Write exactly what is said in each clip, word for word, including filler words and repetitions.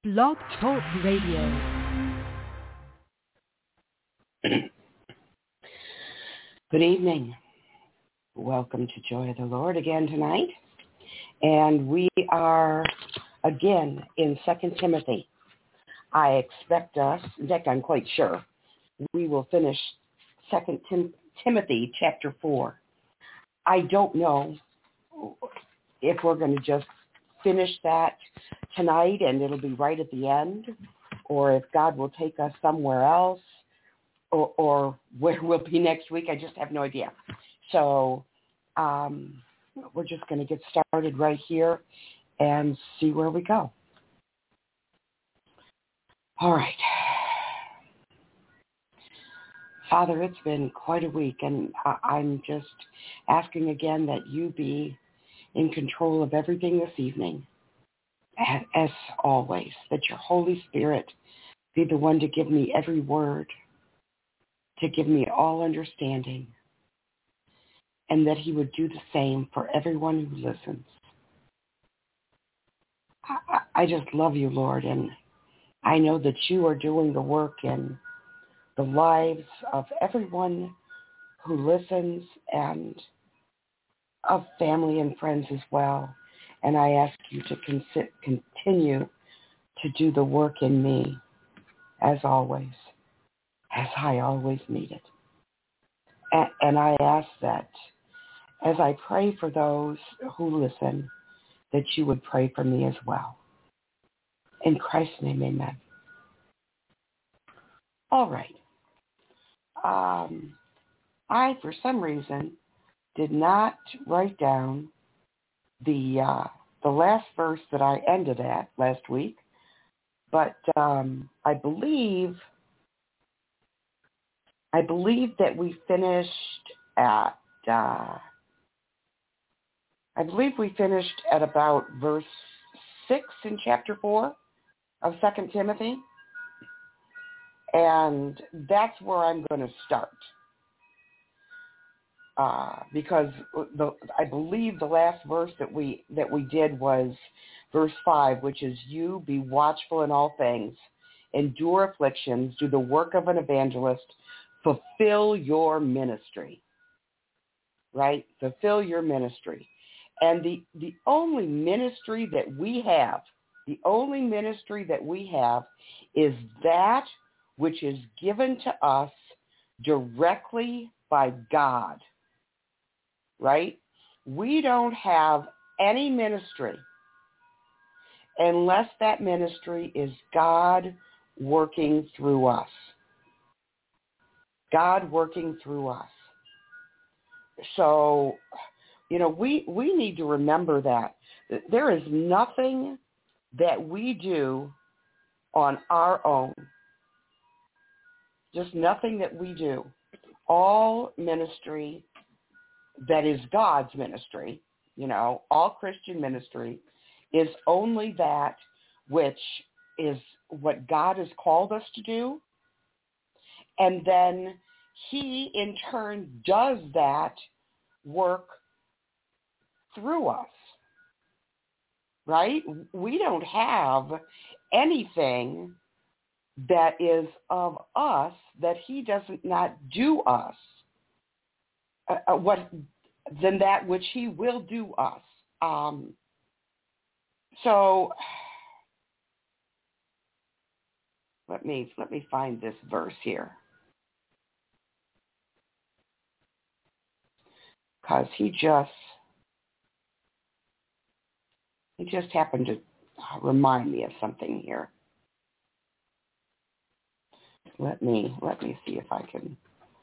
Blog Talk Radio. Good evening. Welcome to Joy of the Lord again tonight. And we are again in Second Timothy. I expect us, in fact, I'm quite sure, we will finish Second Tim- Timothy chapter four. I don't know if we're going to just finish that tonight and it'll be right at the end, or if God will take us somewhere else. Or, or where we'll be next week. I just have no idea. So um, we're just going to get started right here and see where we go. All right. Father, it's been quite a week, and I- I'm just asking again that you be in control of everything this evening, as, as always, that your Holy Spirit be the one to give me every word, to give me all understanding, and that he would do the same for everyone who listens. I, I just love you, Lord, and I know that you are doing the work in the lives of everyone who listens and of family and friends as well. And I ask you to con- continue to do the work in me, as always. As I always need it. And, and I ask that as I pray for those who listen, that you would pray for me as well. In Christ's name, amen. All right. Um, I, for some reason, did not write down the uh, the last verse that I ended at last week, but um, I believe... I believe that we finished at, uh, I believe we finished at about verse six in chapter four of Second Timothy. And that's where I'm going to start. Uh, because the, I believe the last verse that we, that we did was verse five, which is, you be watchful in all things, endure afflictions, do the work of an evangelist, fulfill your ministry, right? Fulfill your ministry. And the, the only ministry that we have, the only ministry that we have is that which is given to us directly by God, right? We don't have any ministry unless that ministry is God working through us. God working through us. So, you know, we, we need to remember that there is nothing that we do on our own. Just nothing that we do. All ministry that is God's ministry, you know, all Christian ministry is only that which is what God has called us to do. And then he, in turn, does that work through us, right? We don't have anything that is of us that he doesn't not do us, uh, what than that which he will do us. Um, so let me let me find this verse here. Because he just, he just happened to remind me of something here. Let me, let me see if I can,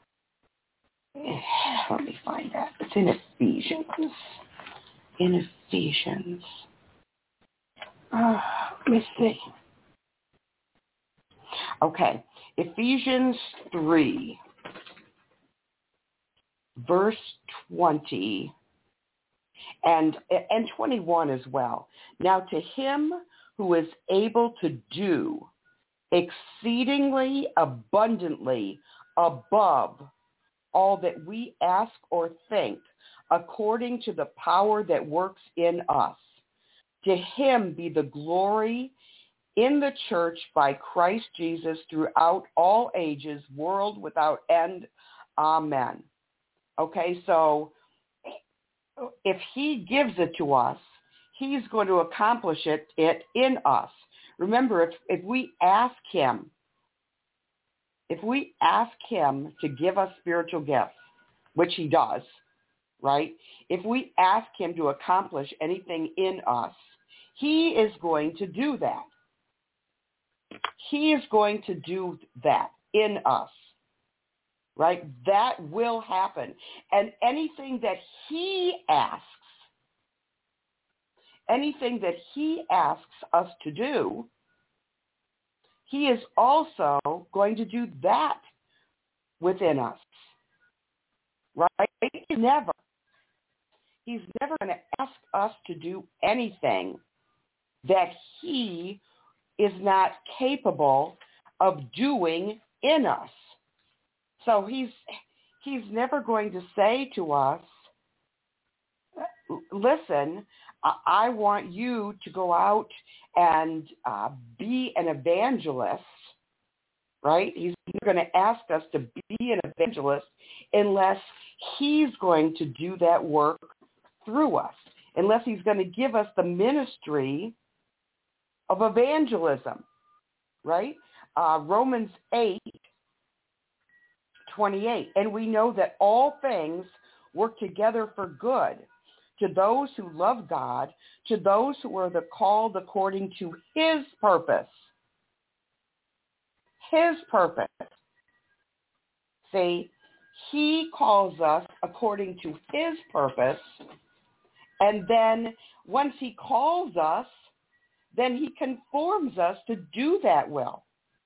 let me find that. It's in Ephesians. In Ephesians. Uh, let me see. Okay, Ephesians three. Verse twenty and and twenty-one as well. Now to him who is able to do exceedingly abundantly above all that we ask or think, according to the power that works in us, to him be the glory in the church by Christ Jesus throughout all ages, world without end. Amen. Okay, so if he gives it to us, he's going to accomplish it, it in us. Remember, if, if we ask him, if we ask him to give us spiritual gifts, which he does, right? If we ask him to accomplish anything in us, he is going to do that. He is going to do that in us, right? That will happen. And anything that he asks, anything that he asks us to do, he is also going to do that within us, right? He's never, he's never going to ask us to do anything that he is not capable of doing in us. So he's he's never going to say to us, listen, I want you to go out and uh, be an evangelist, right? He's going to ask us to be an evangelist unless he's going to do that work through us, unless he's going to give us the ministry of evangelism, right? Uh, Romans eight twenty-eight. And we know that all things work together for good to those who love God, to those who are the called according to his purpose. His purpose. See, he calls us according to his purpose, and then once he calls us, then he conforms us to do that will.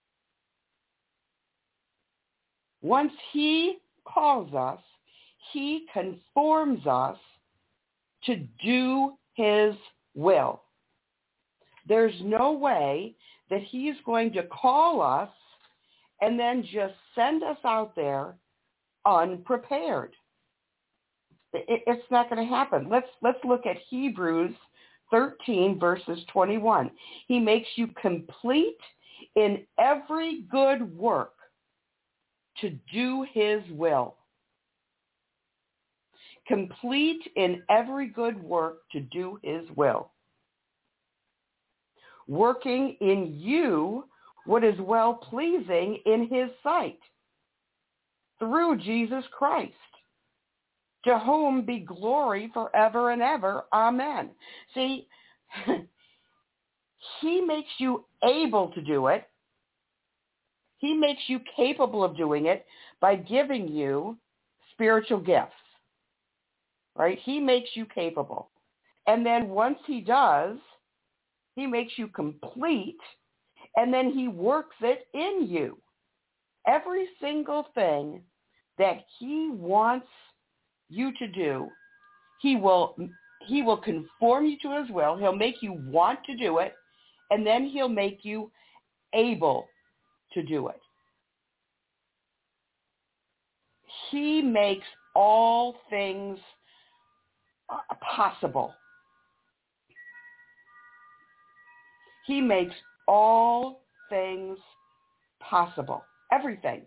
Once he calls us, he conforms us to do his will. There's no way that he's going to call us and then just send us out there unprepared. It's not going to happen. Let's let's look at Hebrews thirteen, verses twenty-one. He makes you complete in every good work to do his will. Complete in every good work to do his will. Working in you what is well-pleasing in his sight through Jesus Christ, to whom be glory forever and ever. Amen. See, he makes you able to do it. He makes you capable of doing it by giving you spiritual gifts, right? He makes you capable. And then once he does, he makes you complete, and then he works it in you. Every single thing that he wants you to do, he will he will conform you to his will. He'll make you want to do it, and then he'll make you able to do it. He makes all things possible. He makes all things possible. Everything.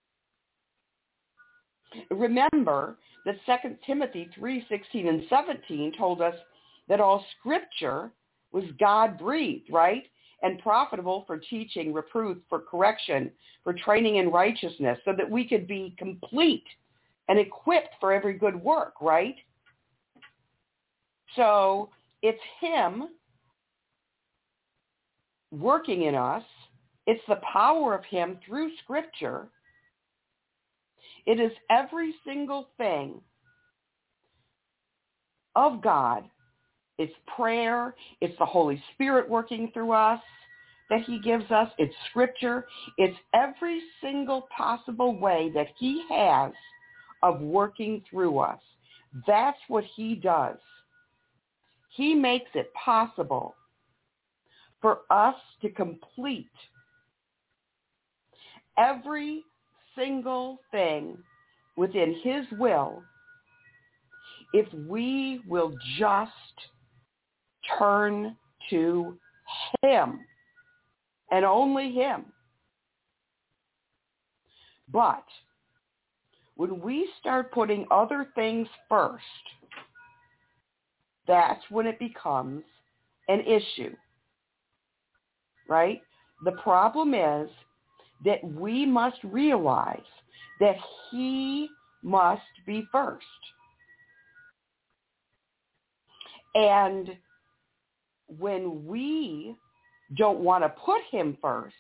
Remember that Second Timothy three sixteen and seventeen told us that all scripture was God-breathed, right? And profitable for teaching, reproof, for correction, for training in righteousness, so that we could be complete and equipped for every good work, right? So it's him working in us. It's the power of him through Scripture. It is every single thing of God. It's prayer. It's the Holy Spirit working through us that he gives us. It's Scripture. It's every single possible way that he has of working through us. That's what he does. He makes it possible for us to complete every single thing within his will if we will just turn to him. and only him. But when we start putting other things first, that's when it becomes an issue, right? The problem is that we must realize that he must be first. And when we don't want to put him first,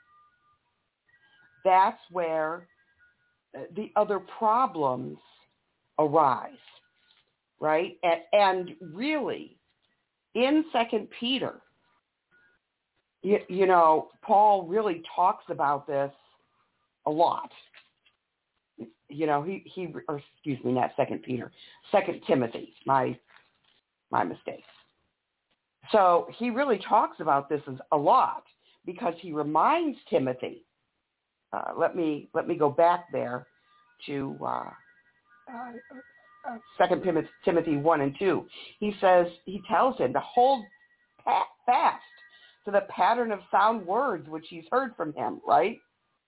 that's where the other problems arise, right? And, and really, in Second Peter, you, you know, Paul really talks about this a lot. You know, he, he or excuse me, not Second Peter, Second Timothy, my my mistake. So he really talks about this as a lot because he reminds Timothy. Uh, let me let me go back there to uh, uh, uh, Second Timothy one and two. He says he tells him to hold fast to the pattern of sound words which he's heard from him. Right?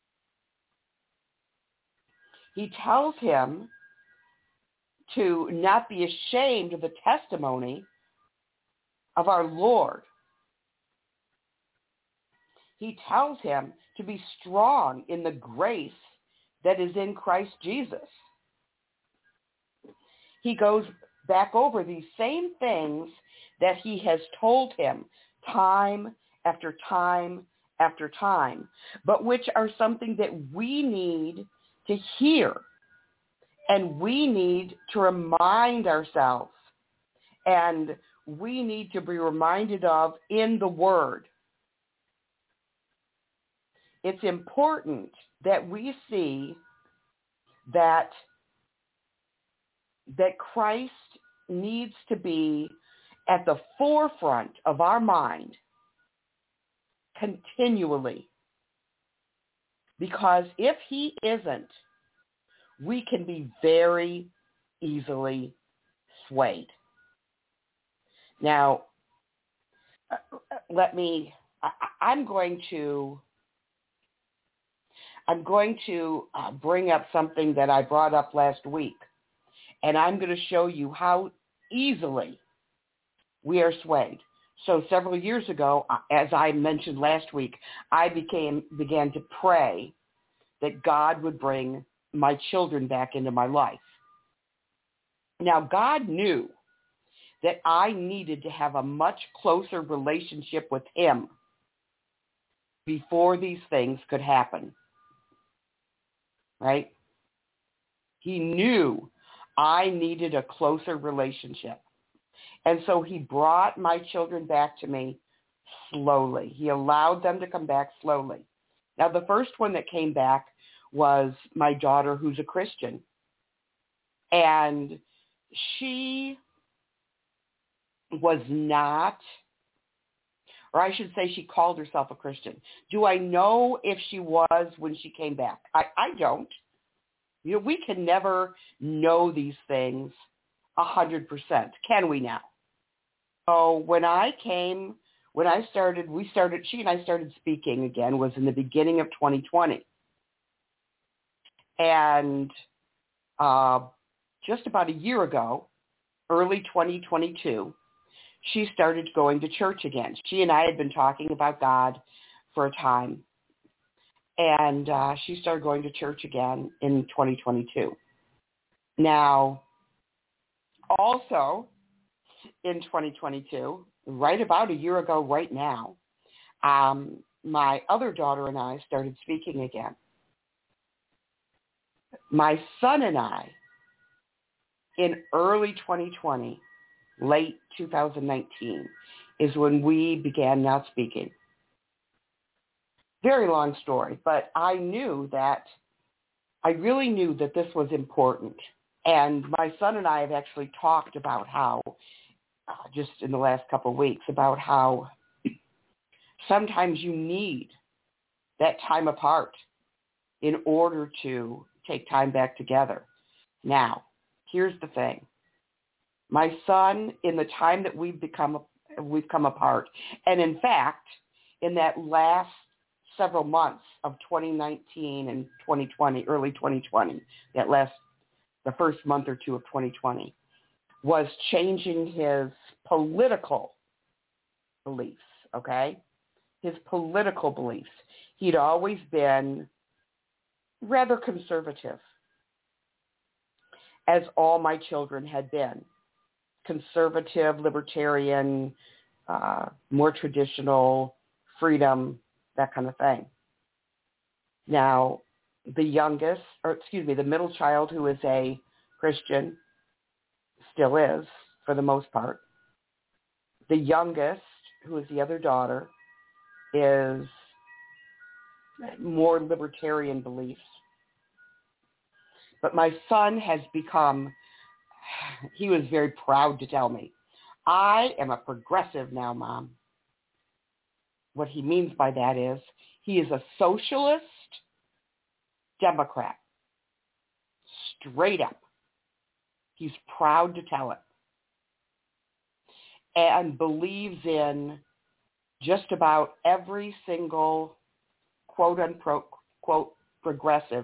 He tells him to not be ashamed of the testimony of our Lord. He tells him to be strong in the grace that is in Christ Jesus. He goes back over these same things that he has told him time after time after time, but which are something that we need to hear. And we need to remind ourselves, and we need to be reminded of in the Word. It's important that we see that, that Christ needs to be at the forefront of our mind continually. Because if he isn't, we can be very easily swayed. Now, let me, I, I'm going to, I'm going to uh, bring up something that I brought up last week, and I'm going to show you how easily we are swayed. So several years ago, as I mentioned last week, I became, began to pray that God would bring my children back into my life. Now, God knew that I needed to have a much closer relationship with him before these things could happen, right? He knew I needed a closer relationship. And so he brought my children back to me slowly. He allowed them to come back slowly. Now, the first one that came back was my daughter, who's a Christian. And she was not, or I should say she called herself a Christian. Do I know if she was when she came back? I, I don't. You know, we can never know these things a hundred percent, can we now? So when I came, when I started, we started, she and I started speaking again was in the beginning of twenty twenty. And uh, just about a year ago, early twenty twenty-two, she started going to church again. She and I had been talking about God for a time, and uh, she started going to church again in twenty twenty-two. Now, also in twenty twenty-two, right about a year ago right now, um, my other daughter and I started speaking again. My son and I, in early twenty twenty, late two thousand nineteen, is when we began not speaking. Very long story, but I knew that, I really knew that this was important. And my son and I have actually talked about how, uh, just in the last couple of weeks, about how sometimes you need that time apart in order to take time back together. Now, here's the thing. My son, in the time that we've become, we've come apart, and in fact, in that last several months of twenty nineteen and twenty twenty, early twenty twenty, that last, the first month or two of twenty twenty, was changing his political beliefs, okay? His political beliefs. He'd always been rather conservative, as all my children had been. Conservative, libertarian, uh, more traditional, freedom, that kind of thing. Now, the youngest, or excuse me, the middle child, who is a Christian, still is, for the most part. The youngest, who is the other daughter, is more libertarian beliefs. But my son has become, he was very proud to tell me, I am a progressive now, Mom. What he means by that is he is a socialist Democrat. Straight up. He's proud to tell it. And believes in just about every single quote unquote quote progressive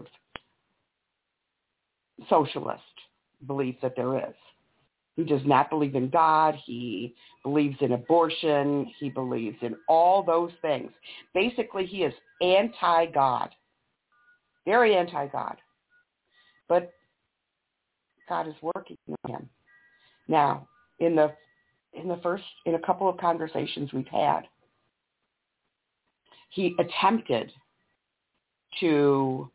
socialist belief that there is. He does not believe in God. He believes in abortion. He believes in all those things. Basically, he is anti-God. Very anti-God. But God is working on him. Now, in the in the first, in a couple of conversations we've had, he attempted to,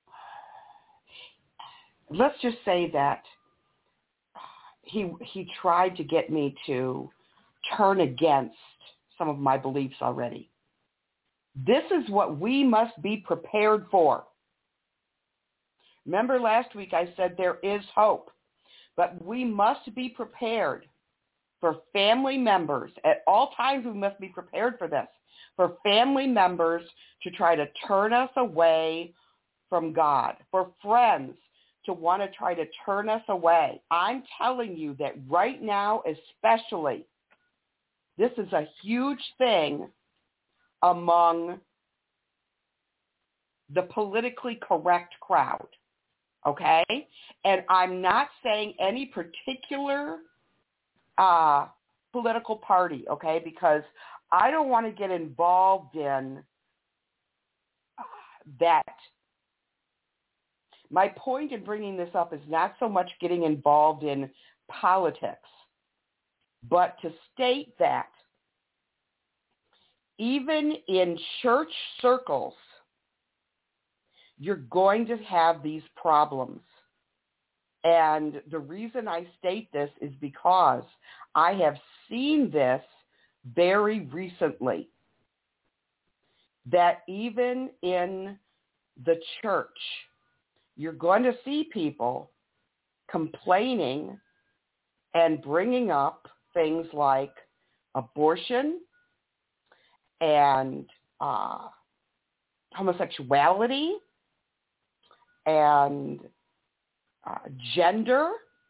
let's just say that he he tried to get me to turn against some of my beliefs already. This is what we must be prepared for. Remember last week I said there is hope, but we must be prepared for family members. At all times we must be prepared for this, for family members to try to turn us away from God, for friends to want to try to turn us away. I'm telling you that right now especially, this is a huge thing among the politically correct crowd, okay? And I'm not saying any particular uh, political party, okay, because I don't want to get involved in that. My point in bringing this up is not so much getting involved in politics, but to state that even in church circles, you're going to have these problems. And the reason I state this is because I have seen this very recently, that even in the church, you're going to see people complaining and bringing up things like abortion and uh, homosexuality and uh, gender,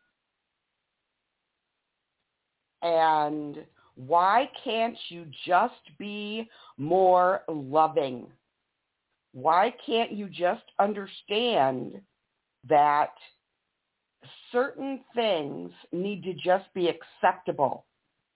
and why can't you just be more loving? Why can't you just understand that certain things need to just be acceptable?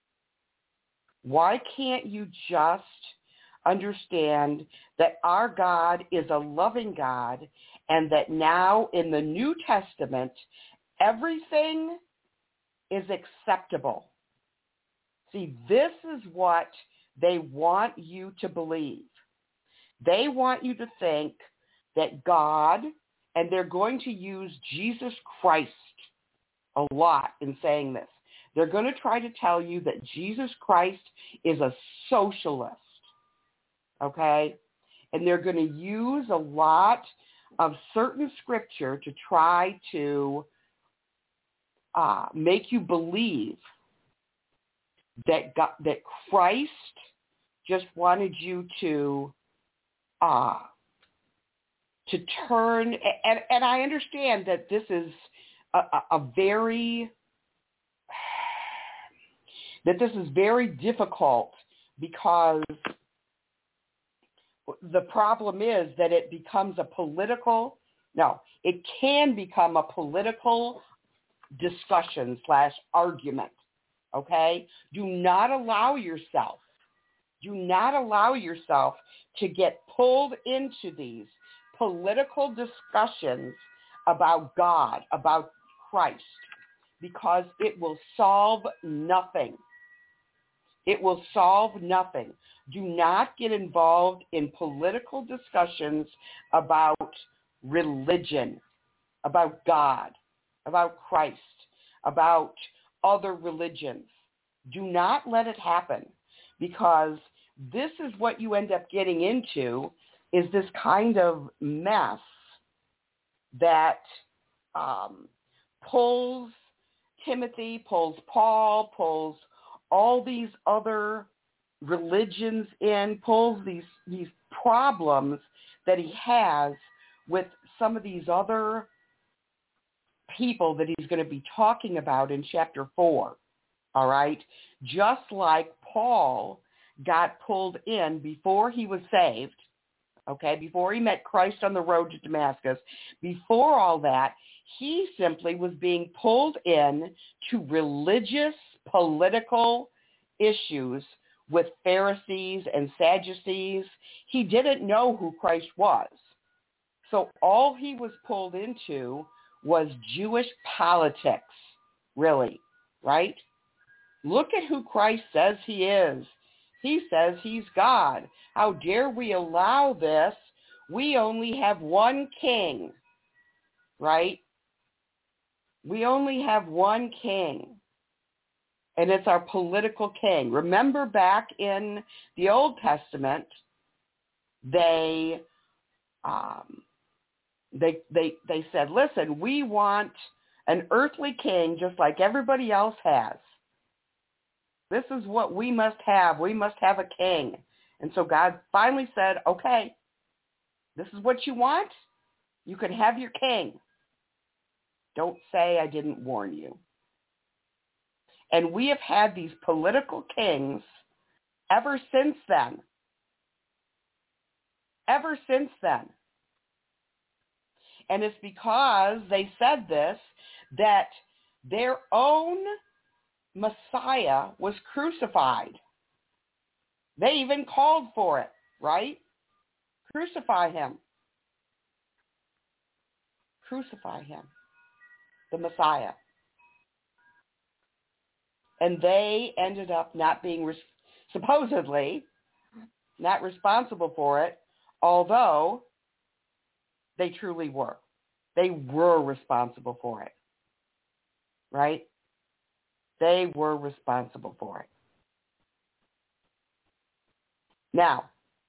Why can't you just understand that our God is a loving God, and that now in the New Testament, everything is acceptable? See, this is what they want you to believe. They want you to think that God, and they're going to use Jesus Christ a lot in saying this. They're going to try to tell you that Jesus Christ is a socialist, okay? And they're going to use a lot of certain scripture to try to uh, make you believe that God, that Christ just wanted you to uh, to turn, and, and I understand that this is a, a very that this is very difficult, because the problem is that it becomes a political, no, it can become a political discussion slash argument, okay? Do not allow yourself, do not allow yourself to get pulled into these political discussions about God, about Christ, because it will solve nothing. It will solve nothing. Do not get involved in political discussions about religion, about God, about Christ, about other religions. Do not let it happen, because this is what you end up getting into, is this kind of mess that um, pulls Timothy, pulls Paul, pulls all these other religions in, pulls these, these problems that he has with some of these other people that he's going to be talking about in chapter four, all right? Just like Paul got pulled in before he was saved, okay, before he met Christ on the road to Damascus, before all that, he simply was being pulled in to religious, political issues with Pharisees and Sadducees. He didn't know who Christ was. So all he was pulled into was Jewish politics, really, right? Look at who Christ says he is. He says he's God. How dare we allow this? We only have one king, right? We only have one king, and it's our political king. Remember back in the Old Testament, they um, they they they said, listen, we want an earthly king just like everybody else has. This is what we must have. We must have a king. And so God finally said, okay, this is what you want. You can have your king. Don't say I didn't warn you. And we have had these political kings ever since then. Ever since then. And it's because they said this, that their own Messiah was crucified. They even called for it, right? Crucify him. Crucify him, the Messiah. And they ended up not being, res- supposedly, not responsible for it, although they truly were. They were responsible for it, right? They were responsible for it. Now,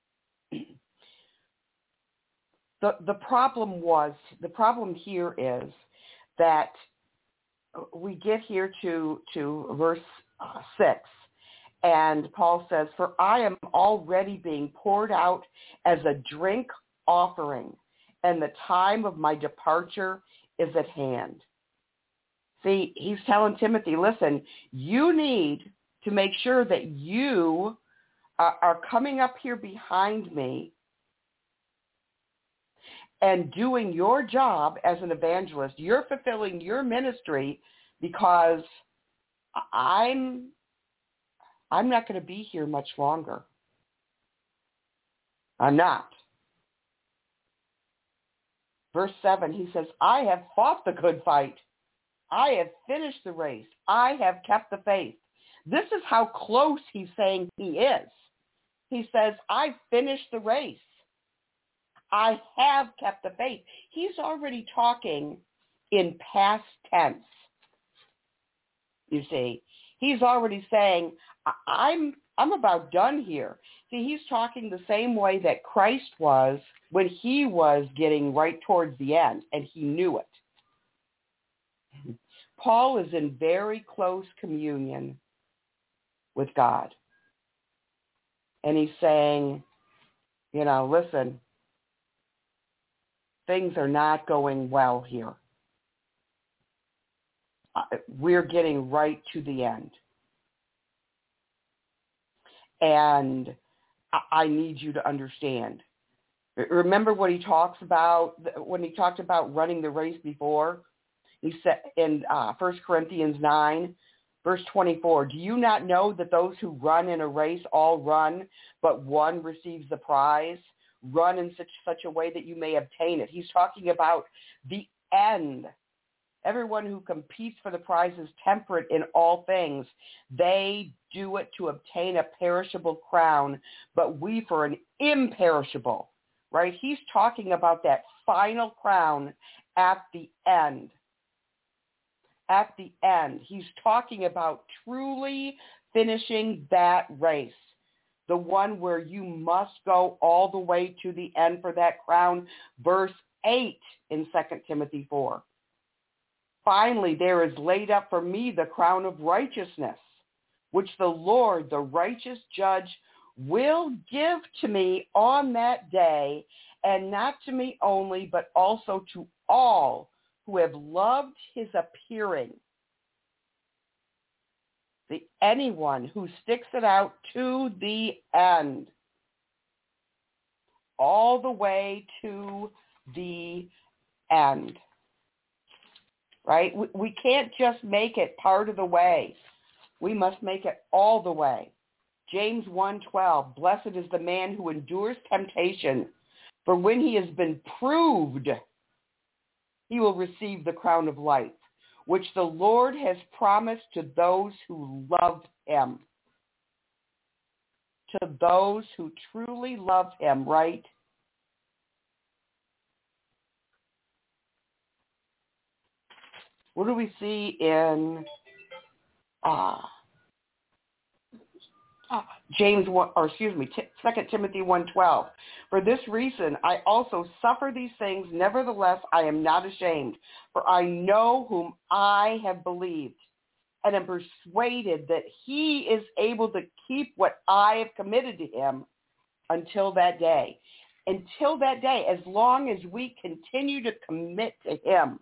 the the problem was, the problem here is that we get here to, to verse uh, six, and Paul says, for I am already being poured out as a drink offering, and the time of my departure is at hand. See, he's telling Timothy, listen, you need to make sure that you are, are coming up here behind me and doing your job as an evangelist. You're fulfilling your ministry, because I'm I'm not going to be here much longer. I'm not. Verse seven, he says, I have fought the good fight. I have finished the race. I have kept the faith. This is how close he's saying he is. He says, I finished the race. I have kept the faith. He's already talking in past tense. You see, he's already saying, I'm I'm about done here. See, he's talking the same way that Christ was when he was getting right towards the end, and he knew it. Paul is in very close communion with God. And he's saying, you know, listen, things are not going well here. We're getting right to the end. And I need you to understand Remember what he talks about when he talked about running the race before? He said in uh, First Corinthians nine, verse twenty-four, do you not know that those who run in a race all run, but one receives the prize? Run in such, such a way that you may obtain it. He's talking about the end. Everyone who competes for the prize is temperate in all things. They do it to obtain a perishable crown, but we for an imperishable, right? He's talking about that final crown at the end. At the end. He's talking about truly finishing that race, the one where you must go all the way to the end for that crown. Verse eight in Second Timothy four. Finally, there is laid up for me the crown of righteousness, which the Lord, the righteous judge, will give to me on that day, and not to me only, but also to all who have loved his appearing. The anyone who sticks it out to the end, all the way to the end. Right? We, we can't just make it part of the way. We must make it all the way. James one twelve, blessed is the man who endures temptation, for when he has been proved, he will receive the crown of life, which the Lord has promised to those who love him. To those who truly love him, right? What do we see in uh, uh, James one, or excuse me, t- Second Timothy one twelve? For this reason, I also suffer these things. Nevertheless, I am not ashamed, for I know whom I have believed, and am persuaded that he is able to keep what I have committed to him until that day. Until that day, as long as we continue to commit to him.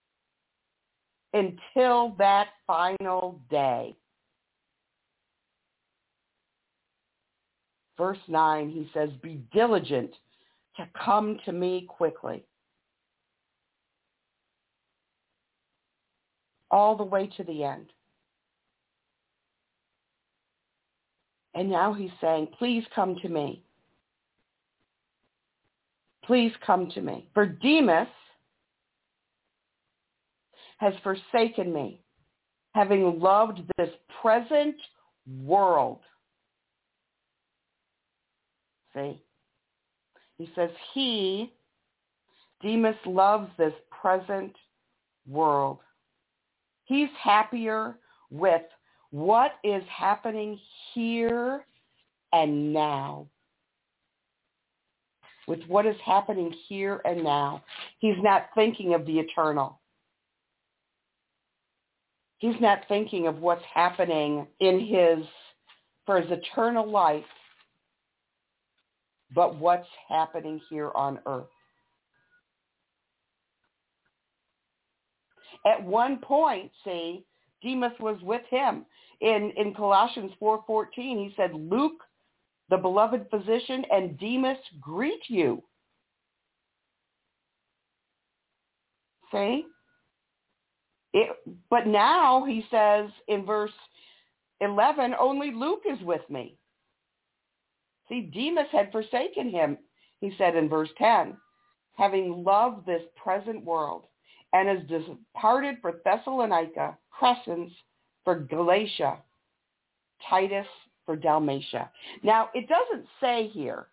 Until that final day. Verse nine, he says, be diligent to come to me quickly. All the way to the end. And now he's saying, please come to me. Please come to me. For Demas has forsaken me, having loved this present world. See? He says he, Demas, loves this present world. He's happier with what is happening here and now. With what is happening here and now. He's not thinking of the eternal. He's not thinking of what's happening in his, for his eternal life, but what's happening here on earth. At one point, see, Demas was with him. In, in Colossians four fourteen, he said, Luke, the beloved physician, and Demas greet you. See? It, but now he says in verse eleven, only Luke is with me. See, Demas had forsaken him, he said in verse ten, having loved this present world, and has departed for Thessalonica, Crescens for Galatia, Titus for Dalmatia. Now, it doesn't say here,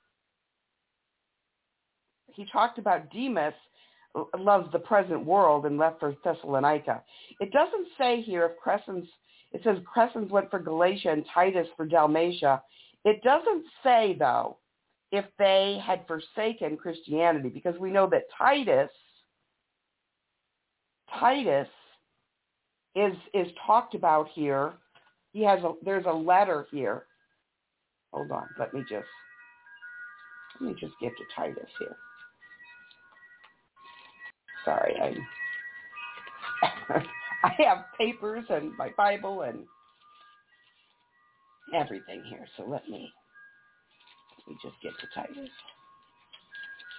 he talked about Demas loves the present world and left for Thessalonica. It doesn't say here if Crescens, it says Crescens went for Galatia and Titus for Dalmatia. It doesn't say, though, if they had forsaken Christianity, because we know that Titus, Titus is is talked about here. He has a, there's a letter here. Hold on, let me just, let me just get to Titus here. Sorry, I'm, I have papers and my Bible and everything here, so let me, let me just get to Titus.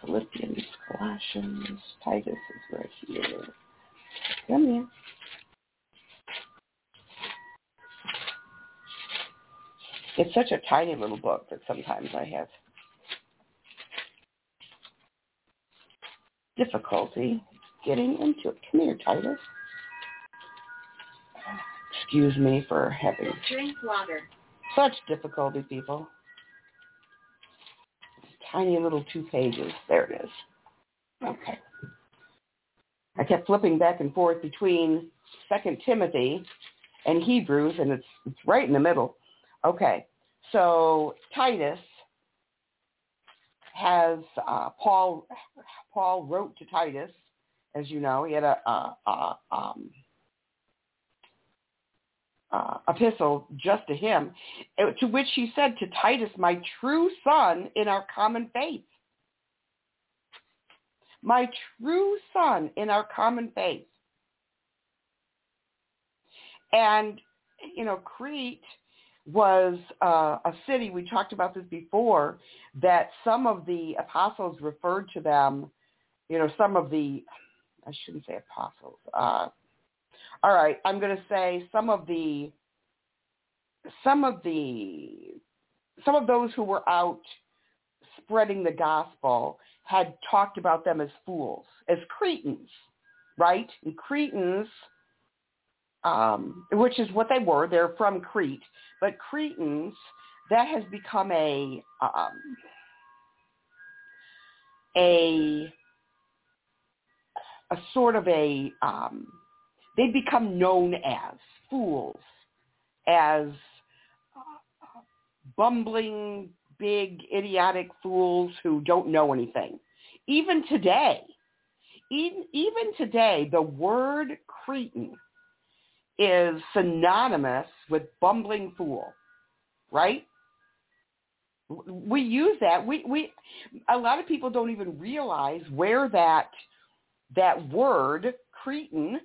Philippians, Colossians, Titus is right here. Come here. It's such a tiny little book that sometimes I have difficulty getting into it. Come here, Titus. Excuse me for having Drink water. such difficulty, people. Tiny little two pages. There it is. Okay. I kept flipping back and forth between Second Timothy and Hebrews, and it's it's right in the middle. Okay. So Titus has uh, Paul. Paul wrote to Titus, as you know. He had a, a, a um, uh, epistle just to him, to which he said to Titus, my true son in our common faith. My true son in our common faith. And, you know, Crete was uh, a city, we talked about this before, that some of the apostles referred to them, you know, some of the, I shouldn't say apostles, uh, all right, I'm going to say some of the, some of the, some of those who were out spreading the gospel had talked about them as fools, as Cretans, right? And Cretans, um, which is what they were, they're from Crete, but Cretans, that has become a, um, a, a sort of a, um, they become known as fools, as uh, bumbling, big, idiotic fools who don't know anything. Even today, even, even today, the word Cretan is synonymous with bumbling fool, right? We use that. We, we, a lot of people don't even realize where that, that word Cretan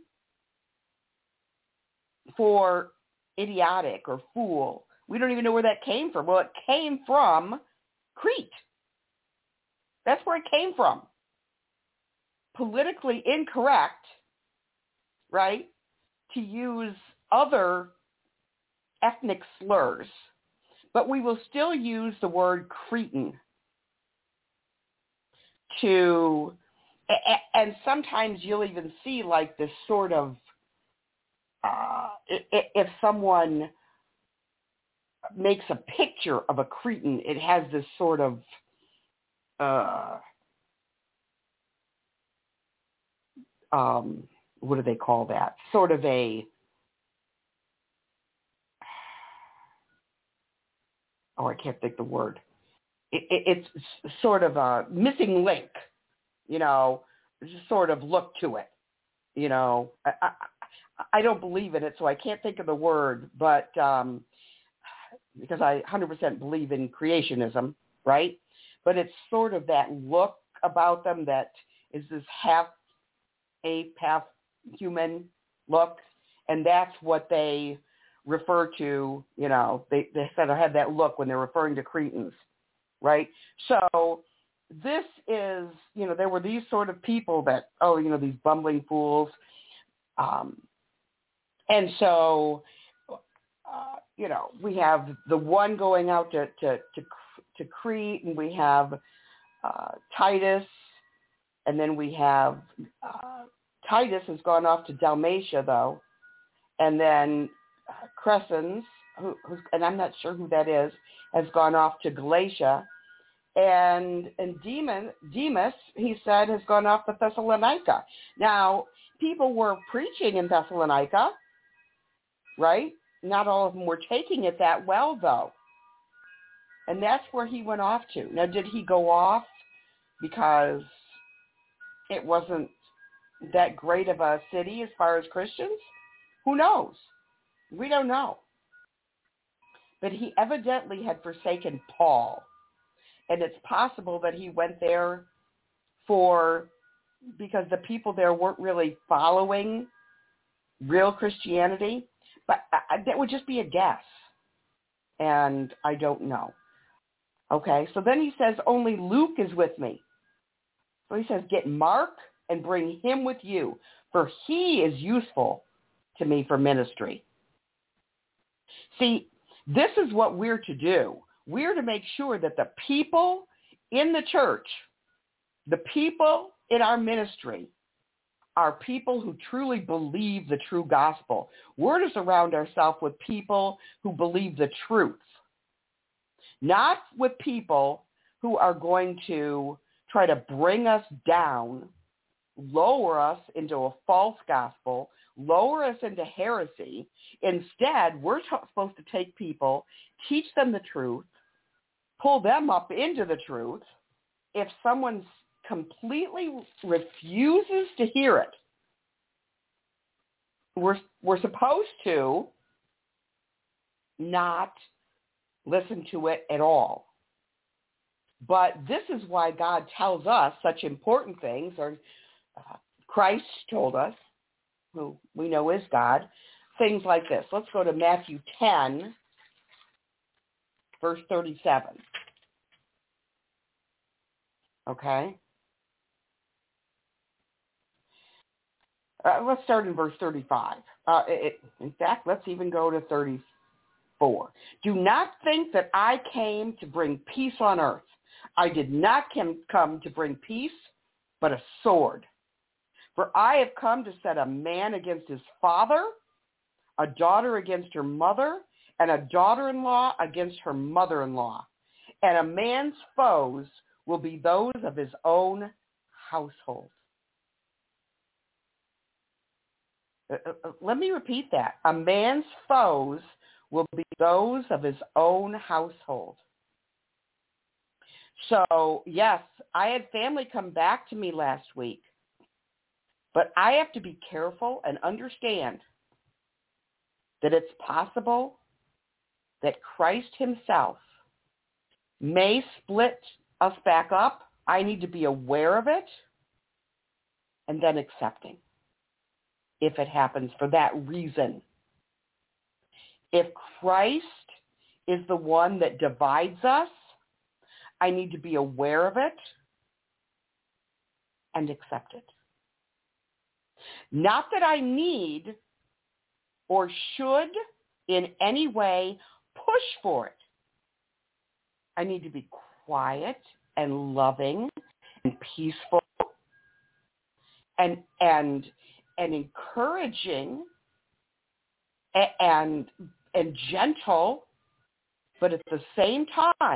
for idiotic or fool, we don't even know where that came from. Well, it came from Crete. That's where it came from. Politically incorrect, right, to use other ethnic slurs, but we will still use the word Cretan to, and sometimes you'll even see like this sort of, uh, if someone makes a picture of a Cretan, it has this sort of, uh, um, what do they call that? Sort of a, oh, I can't think the word. It, it, it's sort of a missing link, you know, sort of look to it, you know. I, I, I don't believe in it, so I can't think of the word, but um, because I one hundred percent believe in creationism, right? But it's sort of that look about them that is this half ape, half human look, and that's what they refer to, you know, they, they said I had that look when they're referring to Cretans, right? So this is, you know, there were these sort of people that, oh, you know, these bumbling fools. Um, and so, uh, you know, we have the one going out to, to, to, to Crete, and we have uh, Titus, and then we have uh, Titus has gone off to Dalmatia, though, and then uh, Crescens, who, who's, and I'm not sure who that is, has gone off to Galatia, and and Demon, Demas, he said, has gone off to Thessalonica. Now, people were preaching in Thessalonica, right? Not all of them were taking it that well, though. And that's where he went off to. Now, did he go off because it wasn't that great of a city as far as Christians? Who knows? We don't know. But he evidently had forsaken Paul. And it's possible that he went there for, because the people there weren't really following real Christianity. But I, that would just be a guess. And I don't know. Okay, so then he says, only Luke is with me. So he says, get Mark and bring him with you, for he is useful to me for ministry. See, this is what we're to do. We're to make sure that the people in the church, the people in our ministry, are people who truly believe the true gospel. We're to surround ourselves with people who believe the truth, not with people who are going to try to bring us down, lower us into a false gospel, lower us into heresy. Instead, we're t- supposed to take people, teach them the truth, pull them up into the truth. If someone completely refuses to hear it, we're, we're supposed to not listen to it at all. But this is why God tells us such important things, or uh, Christ told us, who we know is God, things like this. Let's go to Matthew ten, verse thirty-seven. Okay? Uh, let's start in verse thirty-five. Uh, it, in fact, let's even go to thirty-four. Do not think that I came to bring peace on earth. I did not come to bring peace, but a sword. For I have come to set a man against his father, a daughter against her mother, and a daughter-in-law against her mother-in-law. And a man's foes will be those of his own household. Uh, uh, let me repeat that. A man's foes will be those of his own household. So, yes, I had family come back to me last week. But I have to be careful and understand that it's possible that Christ himself may split us back up. I need to be aware of it and then accepting if it happens for that reason. If Christ is the one that divides us, I need to be aware of it and accept it. Not that I need or should in any way push for it. I need to be quiet and loving and peaceful and and and encouraging and and gentle, but at the same time,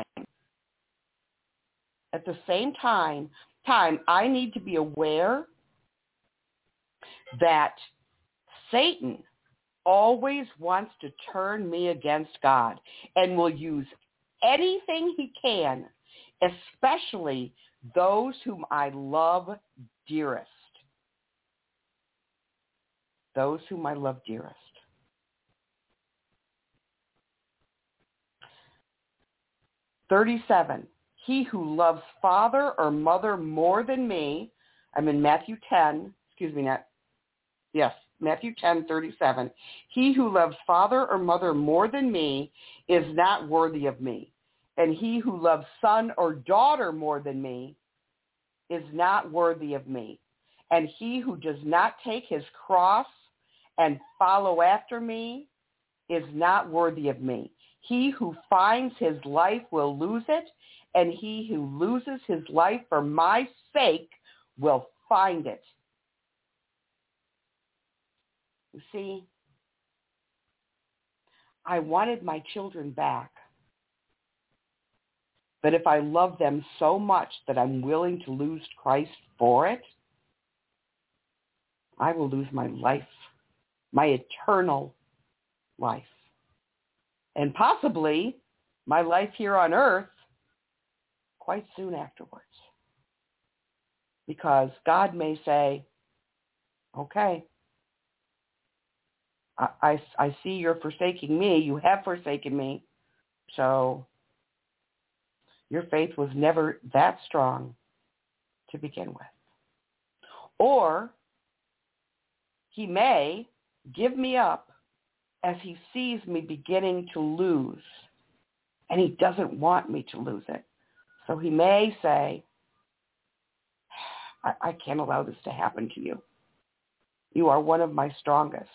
at the same time, time I need to be aware that Satan always wants to turn me against God and will use anything he can, especially those whom I love dearest. Those whom I love dearest. thirty-seven. He who loves father or mother more than me, I'm in Matthew ten, excuse me, not, yes, Matthew ten, thirty-seven. He who loves father or mother more than me is not worthy of me. And he who loves son or daughter more than me is not worthy of me. And he who does not take his cross and follow after me is not worthy of me. He who finds his life will lose it, and he who loses his life for my sake will find it. You see, I wanted my children back. But if I love them so much that I'm willing to lose Christ for it, I will lose my life, my eternal life, and possibly my life here on earth quite soon afterwards. Because God may say, okay, I, I, I see you're forsaking me. You have forsaken me. So your faith was never that strong to begin with. Or he may give me up as he sees me beginning to lose, and he doesn't want me to lose it. So he may say, I, I can't allow this to happen to you. You are one of my strongest.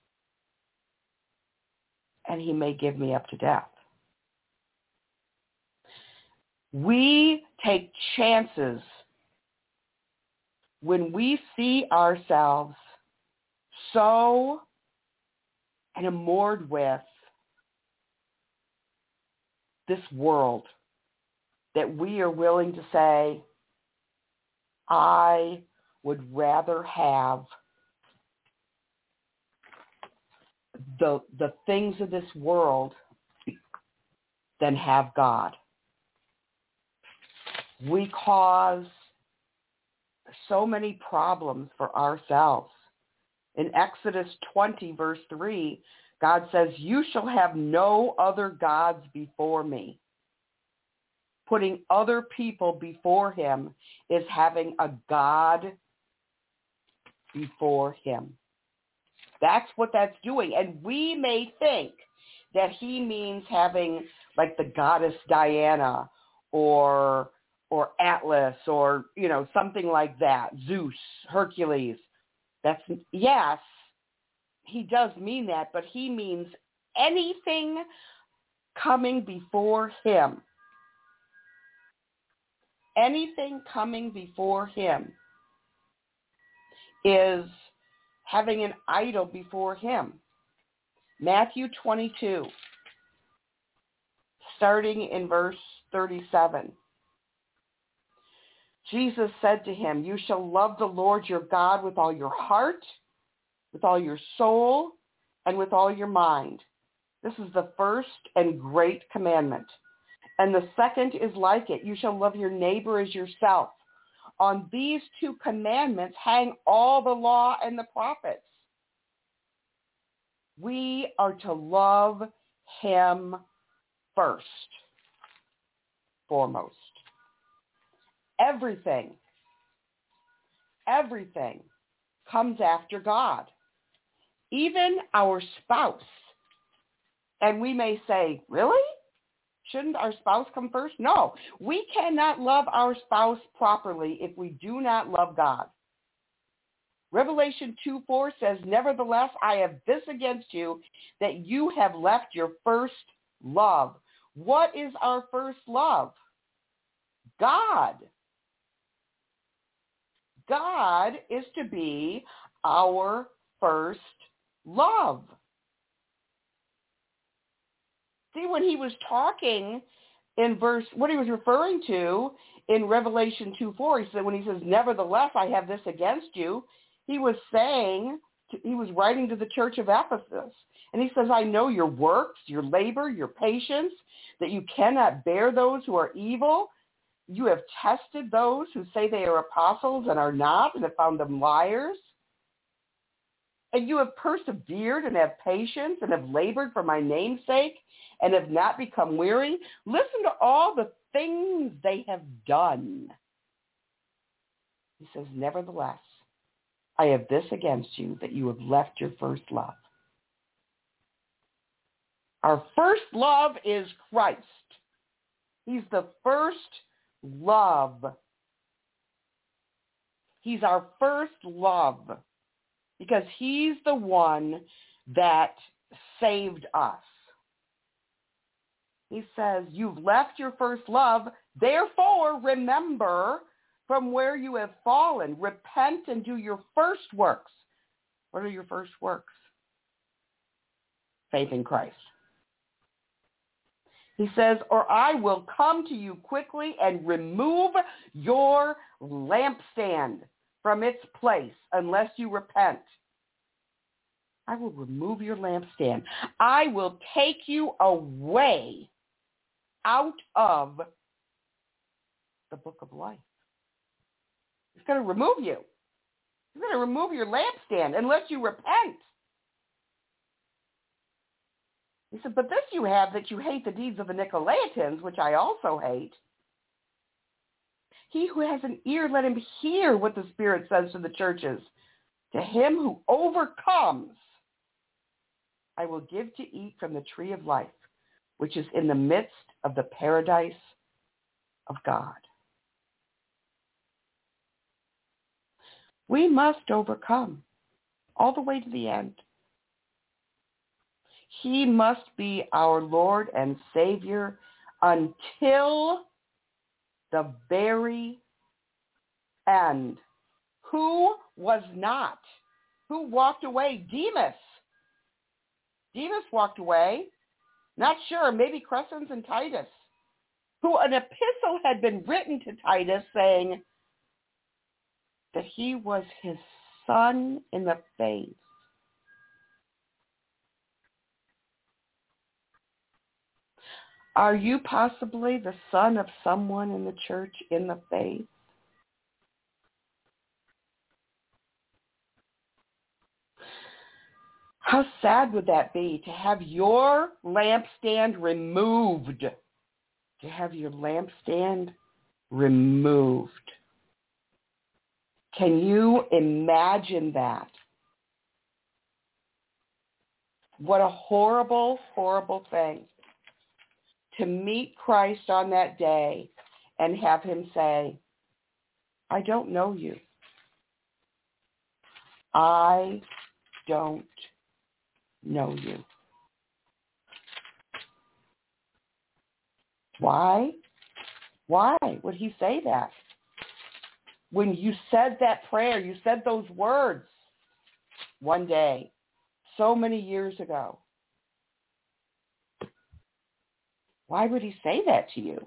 And he may give me up to death. We take chances when we see ourselves so enamored with this world that we are willing to say, I would rather have the the things of this world than have God. We cause so many problems for ourselves. In Exodus twenty, verse three, God says, you shall have no other gods before me. Putting other people before him is having a God before him. That's what that's doing. And we may think that he means having like the goddess Diana or or Atlas or, you know, something like that, Zeus, Hercules. That's, yes, he does mean that, but he means anything coming before him. Anything coming before him is having an idol before him. Matthew twenty-two, starting in verse thirty-seven. Jesus said to him, you shall love the Lord your God with all your heart, with all your soul, and with all your mind. This is the first and great commandment. And the second is like it. You shall love your neighbor as yourself. On these two commandments hang all the law and the prophets. We are to love him first, foremost. Everything, everything comes after God. Even our spouse. And we may say, really? Shouldn't our spouse come first? No. We cannot love our spouse properly if we do not love God. Revelation two four says, nevertheless, I have this against you, that you have left your first love. What is our first love? God. God is to be our first love. See, when he was talking in verse, what he was referring to in Revelation two four, he said, when he says, nevertheless, I have this against you, he was saying, to, he was writing to the church of Ephesus. And he says, I know your works, your labor, your patience, that you cannot bear those who are evil. You have tested those who say they are apostles and are not, and have found them liars. And you have persevered and have patience and have labored for my name's sake and have not become weary. Listen to all the things they have done. He says, nevertheless, I have this against you, that you have left your first love. Our first love is Christ. He's the first love. He's our first love because he's the one that saved us. He says, you've left your first love, therefore remember from where you have fallen. Repent and do your first works. What are your first works? Faith in Christ. He says, or I will come to you quickly and remove your lampstand from its place unless you repent. I will remove your lampstand. I will take you away out of the book of life. He's going to remove you. He's going to remove your lampstand unless you repent. He said, but this you have, that you hate the deeds of the Nicolaitans, which I also hate. He who has an ear, let him hear what the Spirit says to the churches. To him who overcomes, I will give to eat from the tree of life, which is in the midst of the paradise of God. We must overcome all the way to the end. He must be our Lord and Savior until the very end. Who was not? Who walked away? Demas. Demas walked away. Not sure. Maybe Crescens and Titus. Who an epistle had been written to Titus saying that he was his son in the faith. Are you possibly the son of someone in the church in the faith? How sad would that be to have your lampstand removed? To have your lampstand removed. Can you imagine that? What a horrible, horrible thing. To meet Christ on that day and have him say, I don't know you. I don't know you. Why? Why would he say that? When you said that prayer, you said those words one day, so many years ago. Why would he say that to you?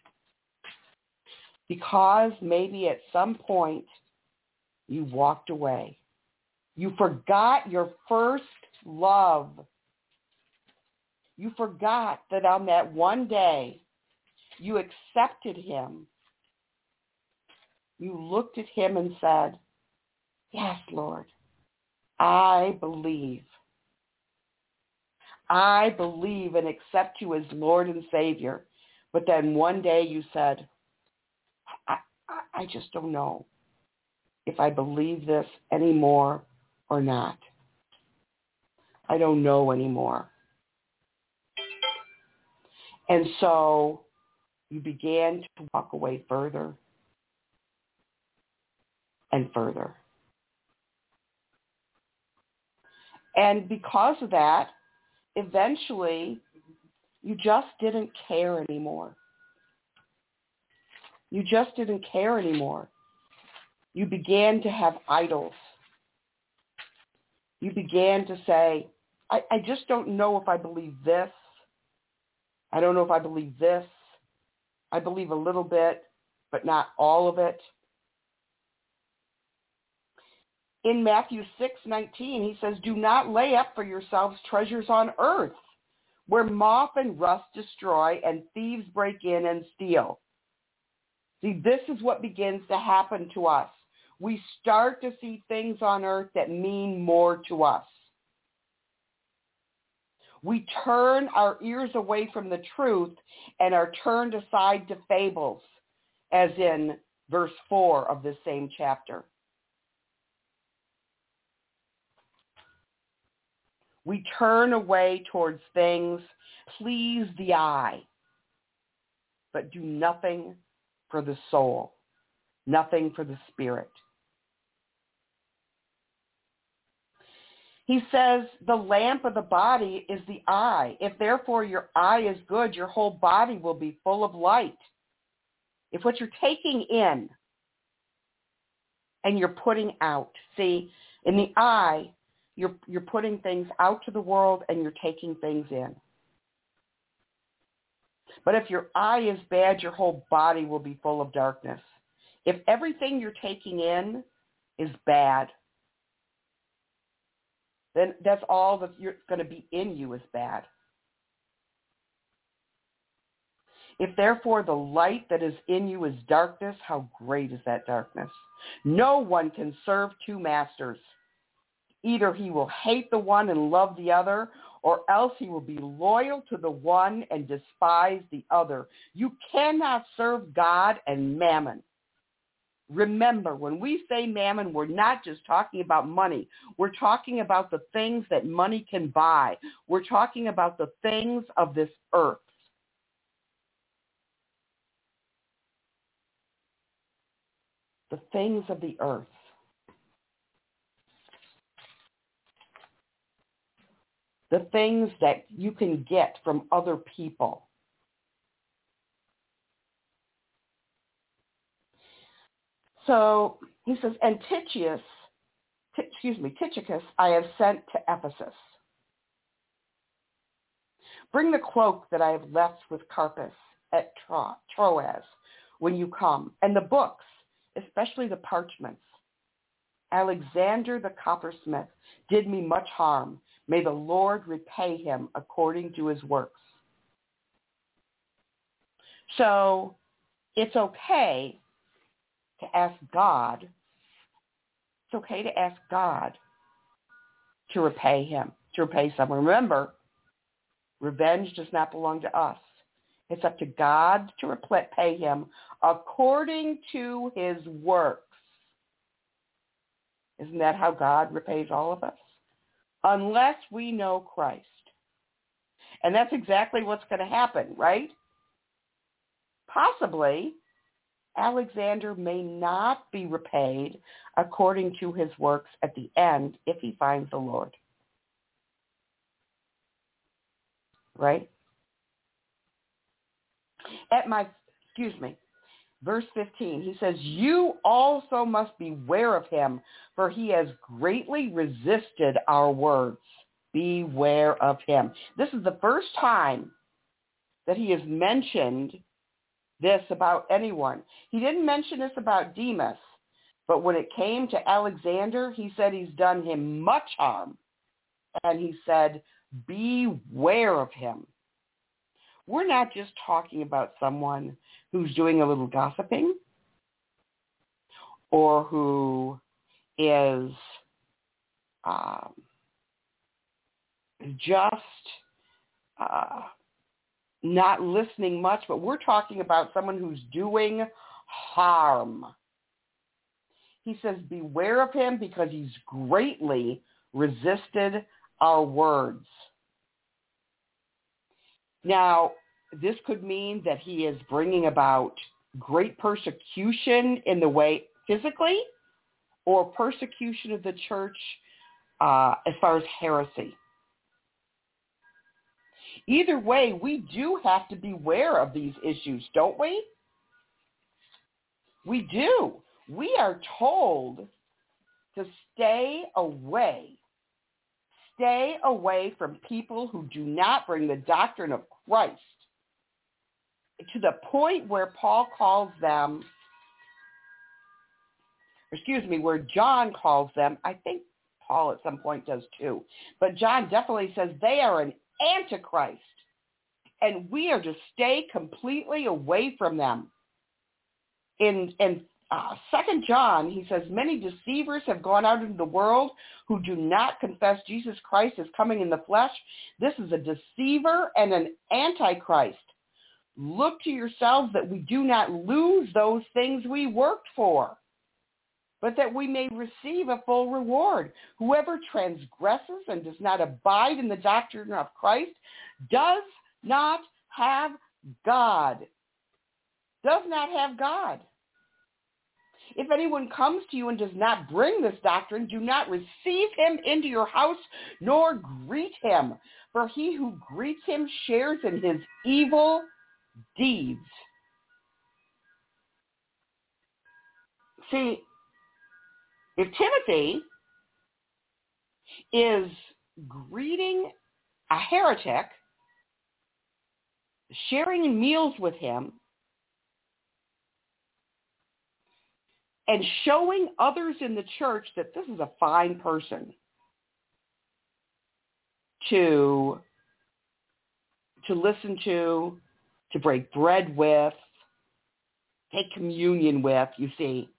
Because maybe at some point you walked away. You forgot your first love. You forgot that on that one day you accepted him. You looked at him and said, yes, Lord, I believe. I believe and accept you as Lord and Savior. But then one day you said, I, I, I just don't know if I believe this anymore or not. I don't know anymore. And so you began to walk away further and further. And because of that, eventually, you just didn't care anymore. You just didn't care anymore. You began to have idols. You began to say, I, I just don't know if I believe this. I don't know if I believe this. I believe a little bit, but not all of it. In Matthew six nineteen, he says, do not lay up for yourselves treasures on earth, where moth and rust destroy and thieves break in and steal. See, this is what begins to happen to us. We start to see things on earth that mean more to us. We turn our ears away from the truth and are turned aside to fables, as in verse four of this same chapter. We turn away towards things, please the eye, but do nothing for the soul, nothing for the spirit. He says, the lamp of the body is the eye. If therefore your eye is good, your whole body will be full of light. If what you're taking in and you're putting out, see, in the eye, You're, you're putting things out to the world and you're taking things in. But if your eye is bad, your whole body will be full of darkness. If everything you're taking in is bad, then that's all that's going to be in you is bad. If therefore the light that is in you is darkness, how great is that darkness? No one can serve two masters. Either he will hate the one and love the other, or else he will be loyal to the one and despise the other. You cannot serve God and mammon. Remember, when we say mammon, we're not just talking about money. We're talking about the things that money can buy. We're talking about the things of this earth. The things of the earth. the things that you can get from other people. So he says, and Tychicus, excuse me, Tychicus, I have sent to Ephesus. Bring the cloak that I have left with Carpus at Tro- Troas when you come, and the books, especially the parchments. Alexander the coppersmith did me much harm. May the Lord repay him according to his works. So it's okay to ask God. It's okay to ask God to repay him, to repay someone. Remember, revenge does not belong to us. It's up to God to repay him according to his works. Isn't that how God repays all of us? Unless we know Christ. And that's exactly what's going to happen, right? Possibly, Alexander may not be repaid according to his works at the end if he finds the Lord. Right? At my, excuse me, verse fifteen, he says, you also must beware of him, for he has greatly resisted our words. Beware of him. This is the first time that he has mentioned this about anyone. He didn't mention this about Demas, but when it came to Alexander, he said he's done him much harm. And he said, beware of him. We're not just talking about someone who's doing a little gossiping or who is um, just uh, not listening much, but we're talking about someone who's doing harm. He says, beware of him because he's greatly resisted our words. Now, this could mean that he is bringing about great persecution in the way physically or persecution of the church uh, as far as heresy. Either way, we do have to beware of these issues, don't we? We do. We are told to stay away. Stay away from people who do not bring the doctrine of Christ to the point where Paul calls them, excuse me, where John calls them, I think Paul at some point does too, but John definitely says they are an antichrist, and we are to stay completely away from them. In in uh, Second John, he says, many deceivers have gone out into the world who do not confess Jesus Christ as coming in the flesh. This is a deceiver and an antichrist. Look to yourselves that we do not lose those things we worked for, but that we may receive a full reward. Whoever transgresses and does not abide in the doctrine of Christ does not have God. Does not have God. If anyone comes to you and does not bring this doctrine, do not receive him into your house, nor greet him. For he who greets him shares in his evil deeds. See, if Timothy is greeting a heretic, sharing meals with him, and showing others in the church that this is a fine person to, to listen to, to break bread with, take communion with, you see.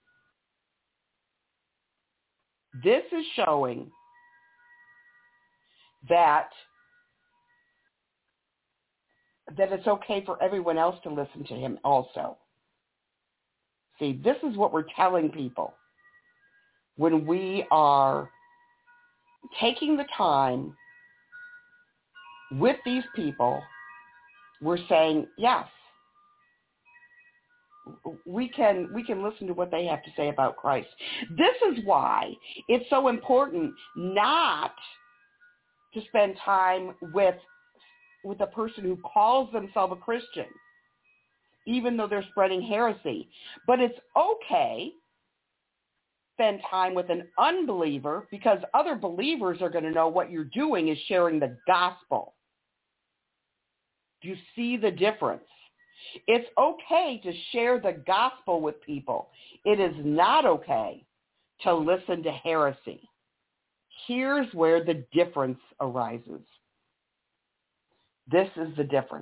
This is showing that, that it's okay for everyone else to listen to him also. See, this is what we're telling people when we are taking the time with these people. We're saying, yes, we can we can listen to what they have to say about Christ. This is why it's so important not to spend time with with a person who calls themselves a Christian, even though they're spreading heresy. But it's okay to spend time with an unbeliever because other believers are going to know what you're doing is sharing the gospel. Do you see the difference? It's okay to share the gospel with people. It is not okay to listen to heresy. Here's where the difference arises. This is the difference.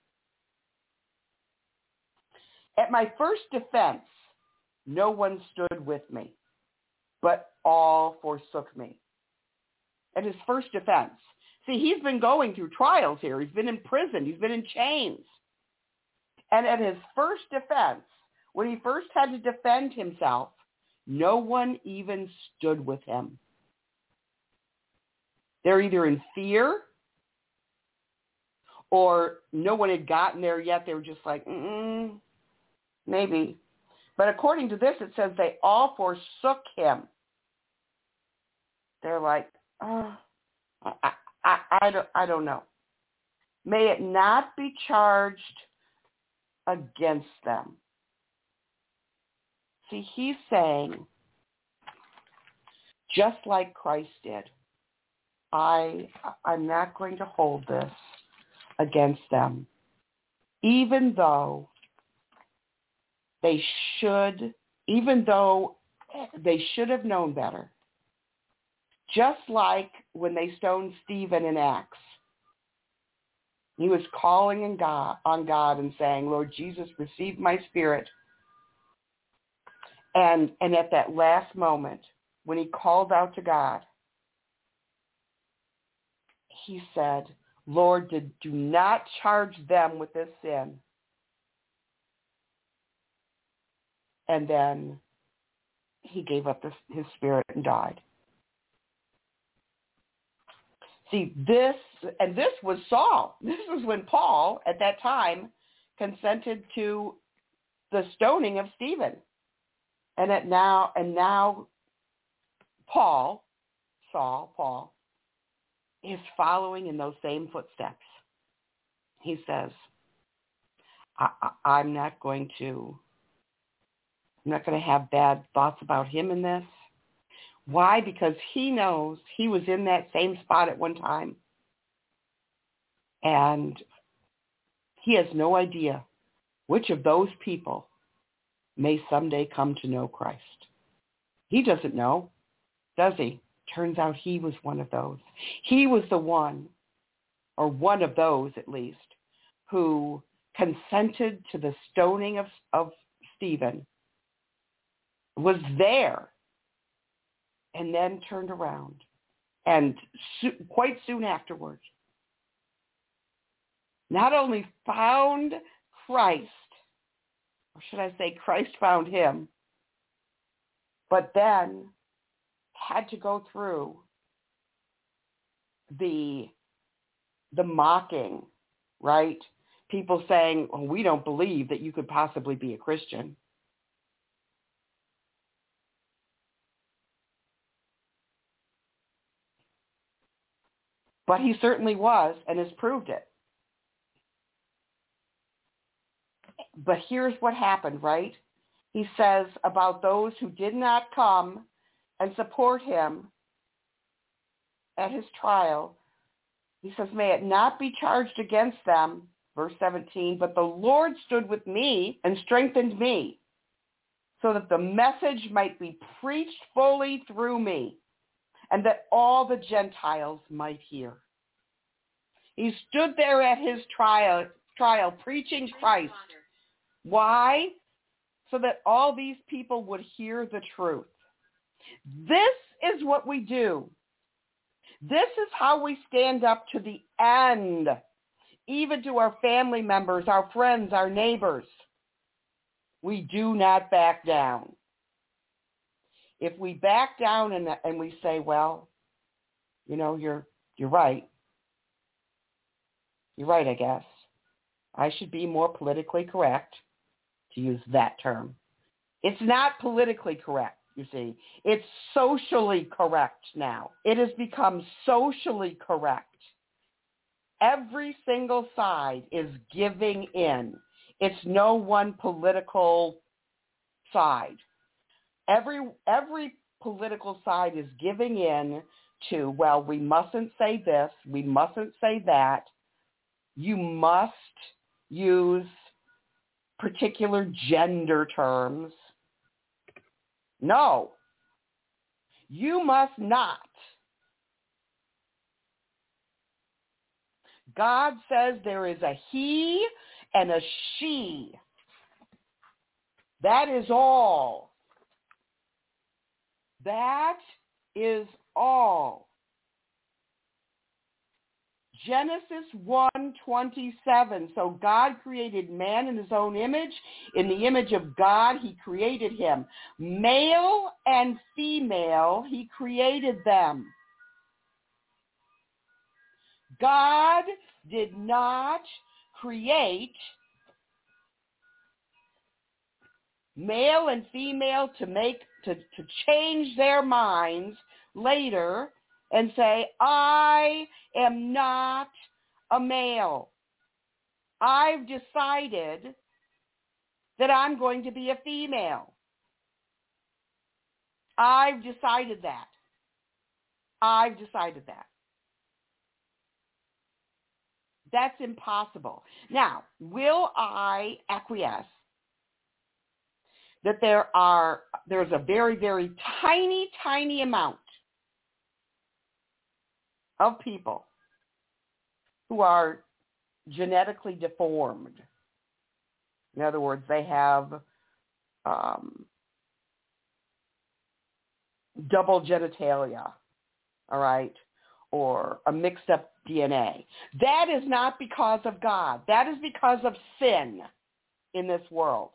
At my first defense, no one stood with me, but all forsook me. At his first defense. See, he's been going through trials here. He's been in prison. He's been in chains. And at his first defense, when he first had to defend himself, no one even stood with him. They're either in fear or no one had gotten there yet. They were just like, mm maybe. But according to this, it says they all forsook him. They're like, oh, I, I, I, don't, I don't know. May it not be charged against them. See, he's saying, just like Christ did, I, I'm not going to hold this against them, even though they should, even though they should have known better. Just like when they stoned Stephen in Acts. He was calling in God, on God and saying, Lord Jesus, receive my spirit. And, and at that last moment, when he called out to God, he said, Lord, did, do not charge them with this sin. And then he gave up this, his spirit and died. See, this, and this was Saul. This was when Paul, at that time, consented to the stoning of Stephen. And at now, and now Paul, Saul, Paul, is following in those same footsteps. He says, I, I, I'm not going to, I'm not going to have bad thoughts about him in this. Why? Because he knows he was in that same spot at one time. And he has no idea which of those people may someday come to know Christ. He doesn't know, does he? Turns out he was one of those. He was the one, or one of those at least, who consented to the stoning of, of Stephen, was there, and then turned around. And so, quite soon afterwards, not only found Christ, or should I say Christ found him, but then had to go through the the mocking, right? People saying, well, we don't believe that you could possibly be a Christian. But he certainly was and has proved it. But here's what happened, right? He says about those who did not come and support him at his trial, he says, may it not be charged against them, verse seventeen, but the Lord stood with me and strengthened me so that the message might be preached fully through me and that all the Gentiles might hear. He stood there at his trial, trial preaching Christ. Why? So that all these people would hear the truth. This is what we do. This is how we stand up to the end, even to our family members, our friends, our neighbors. We do not back down. If we back down and, and we say, well, you know, you're you're right. You're right, I guess. I should be more politically correct, to use that term. It's not politically correct you see. It's socially correct now. It has become socially correct. Every single side is giving in. It's no one political side. Every every political side is giving in to, well, we mustn't say this, we mustn't say that. You must use particular gender terms. No, you must not. God says there is a he and a she. That is all. That is all. Genesis one twenty-seven. So God created man in his own image. In the image of God, he created him. Male and female, he created them. God did not create male and female to make to, to change their minds later and say, I am not a male. I've decided that I'm going to be a female. I've decided that. I've decided that. That's impossible. Now, will I acquiesce that there are, there's a very, very tiny, tiny amount of people who are genetically deformed? In other words, they have um, double genitalia, all right, or a mixed up D N A. That is not because of God. That is because of sin in this world.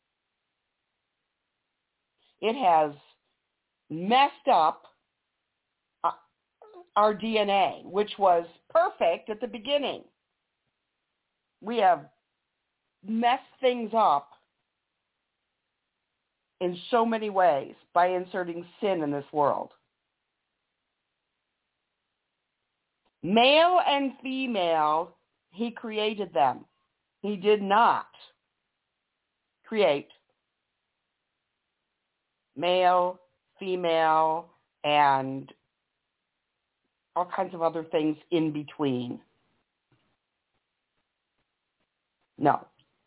It has messed up our D N A, which was perfect at the beginning. We have messed things up in so many ways by inserting sin in this world. Male and female, he created them. He did not create male, female, and all kinds of other things in between. No.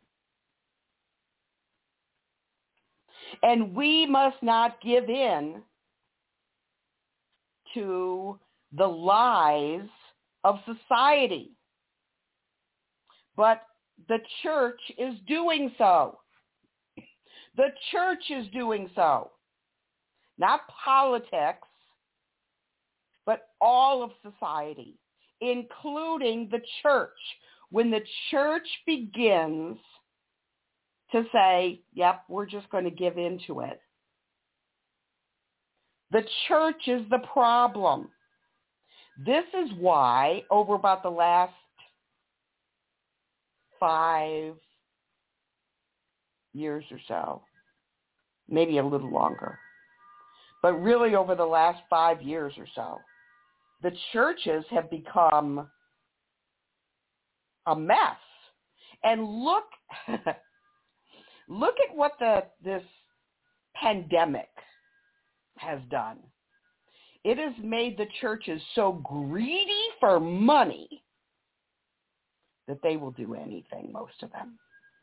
And we must not give in to the lies of society. But the church is doing so. The church is doing so. Not politics, but all of society, including the church. When the church begins to say, yep, we're just going to give into it. The church is the problem. This is why over about the last five years or so, maybe a little longer, but really over the last five years or so, the churches have become a mess. And look, look at what the this pandemic has done. It has made the churches so greedy for money that they will do anything, most of them.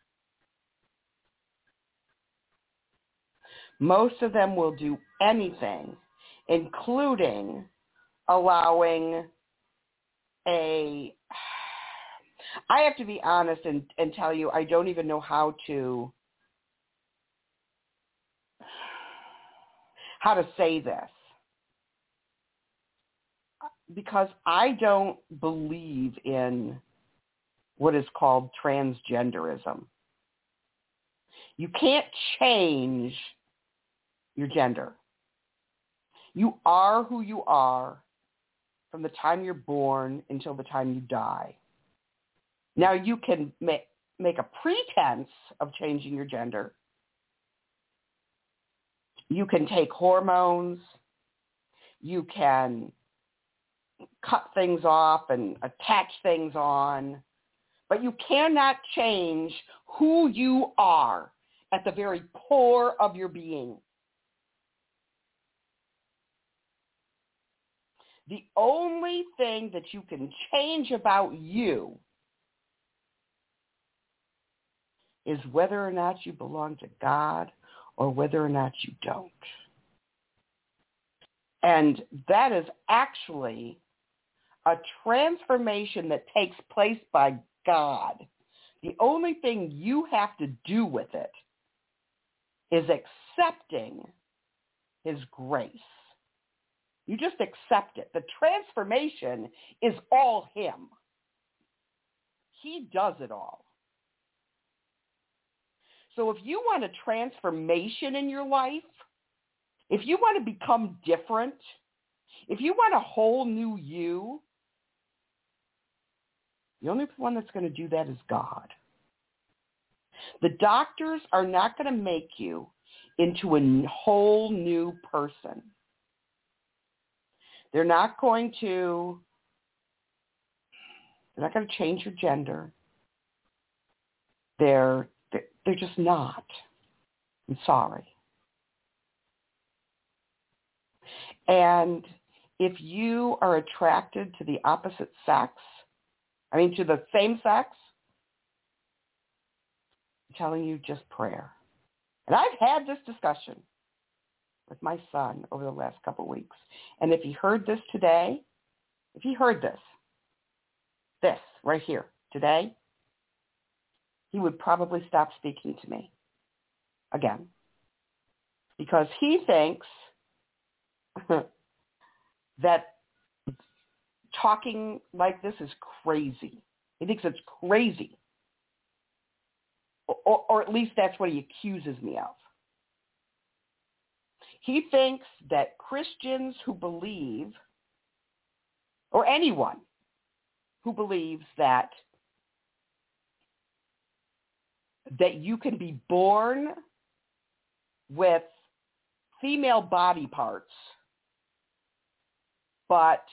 Most of them will do anything, including allowing a, I have to be honest and, and tell you, I don't even know how to, how to say this. Because I don't believe in what is called transgenderism. You can't change your gender. You are who you are from the time you're born until the time you die. Now you can make, make a pretense of changing your gender. You can take hormones. You can cut things off and attach things on. But you cannot change who you are at the very core of your being. The only thing that you can change about you is whether or not you belong to God or whether or not you don't. And that is actually a transformation that takes place by God. The only thing you have to do with it is accepting his grace. You just accept it. The transformation is all him. He does it all. So if you want a transformation in your life, if you want to become different, if you want a whole new you, the only one that's going to do that is God. The doctors are not going to make you into a whole new person. They're not going to, they're not going to change your gender. They're, they're, they're just not. I'm sorry. And if you are attracted to the opposite sex, I mean to the same sex, I'm telling you just prayer. And I've had this discussion with my son over the last couple of weeks. And if he heard this today, if he heard this, this right here today, he would probably stop speaking to me again. Because he thinks that talking like this is crazy. He thinks it's crazy. Or, or at least that's what he accuses me of. He thinks that Christians who believe, or anyone who believes that that you can be born with female body parts, but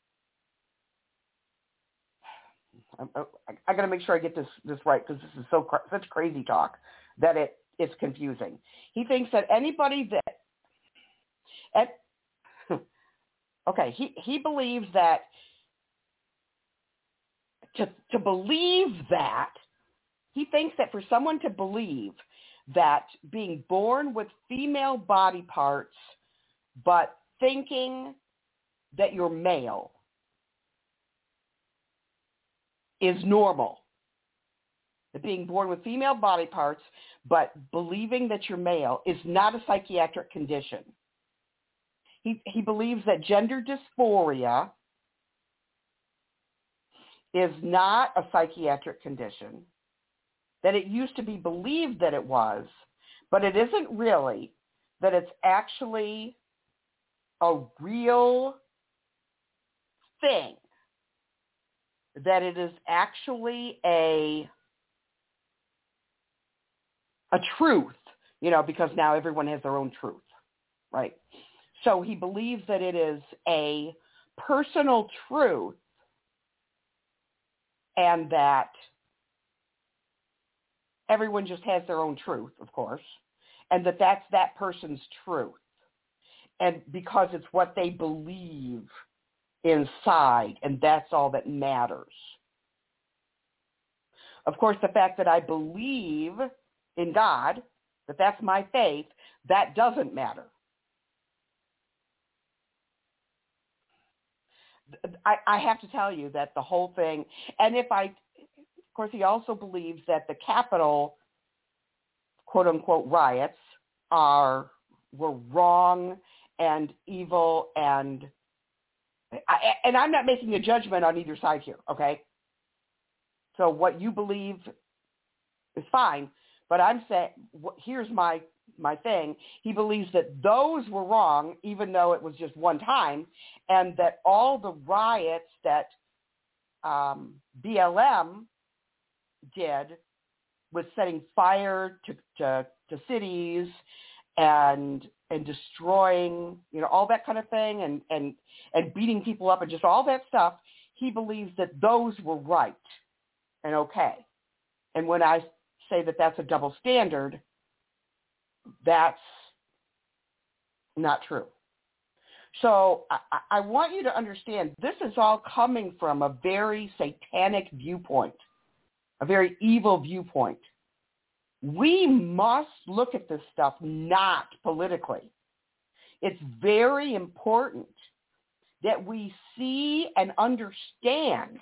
I, I, I got to make sure I get this, this right because this is so such crazy talk that it it's confusing. He thinks that anybody that at, okay, he, he believes that to to believe that he thinks that for someone to believe that being born with female body parts but thinking that you're male is normal. That being born with female body parts but believing that you're male is not a psychiatric condition. He he believes that gender dysphoria is not a psychiatric condition, that it used to be believed that it was, but it isn't really, that it's actually a real thing, that it is actually a a truth, you know, because now everyone has their own truth, right? So he believes that it is a personal truth and that everyone just has their own truth, of course, and that that's that person's truth. And because it's what they believe inside, and that's all that matters. Of course, the fact that I believe in God, that that's my faith, that doesn't matter. I, I have to tell you that the whole thing, and if I, of course, he also believes that the Capitol, quote unquote, riots are were wrong and evil, and I, and I'm not making a judgment on either side here, okay? So what you believe is fine, but I'm saying, here's my my thing. He believes that those were wrong, even though it was just one time, and that all the riots that um, B L M did with setting fire to, to, to cities and and destroying, you know, all that kind of thing, and, and, and beating people up and just all that stuff, he believes that those were right and okay. And when I say that that's a double standard, that's not true. So I, I want you to understand this is all coming from a very satanic viewpoint, a very evil viewpoint. We must look at this stuff not politically. It's very important that we see and understand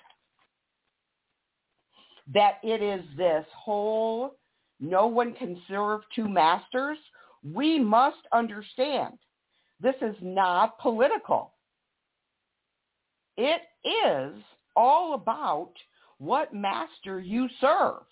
that it is this whole no one can serve two masters. We must understand this is not political. It is all about what master you serve.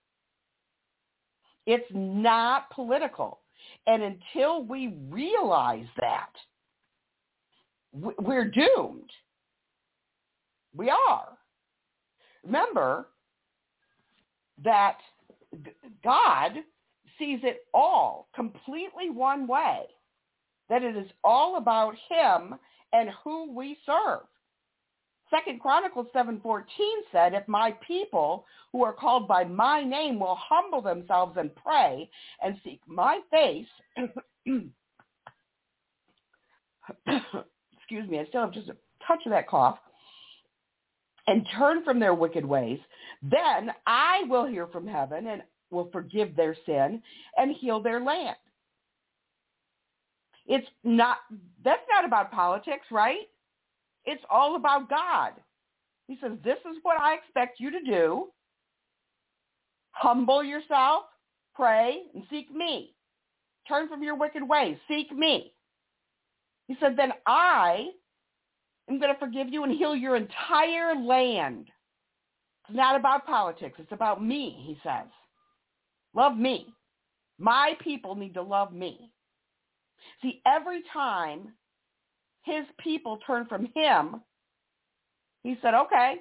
It's not political. And until we realize that, we're doomed. We are. Remember that God sees it all completely one way, that it is all about him and who we serve. Second Chronicles seven fourteen said, if my people who are called by my name will humble themselves and pray and seek my face, excuse me, I still have just a touch of that cough, and turn from their wicked ways, then I will hear from heaven and will forgive their sin and heal their land. It's not, that's not about politics, right? It's all about God. He says, this is what I expect you to do. Humble yourself, pray, and seek me. Turn from your wicked ways. Seek me. He said, then I am going to forgive you and heal your entire land. It's not about politics. It's about me, he says. Love me. My people need to love me. See, every time his people turn from him, he said, okay,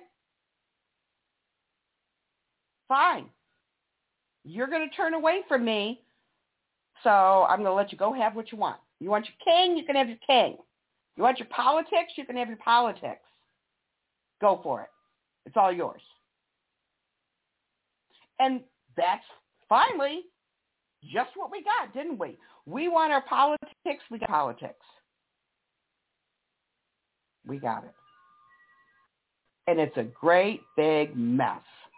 fine. You're going to turn away from me, so I'm going to let you go have what you want. You want your king, you can have your king. You want your politics, you can have your politics. Go for it. It's all yours. And that's finally just what we got, didn't we? We want our politics, we got politics. We got it. And it's a great big mess.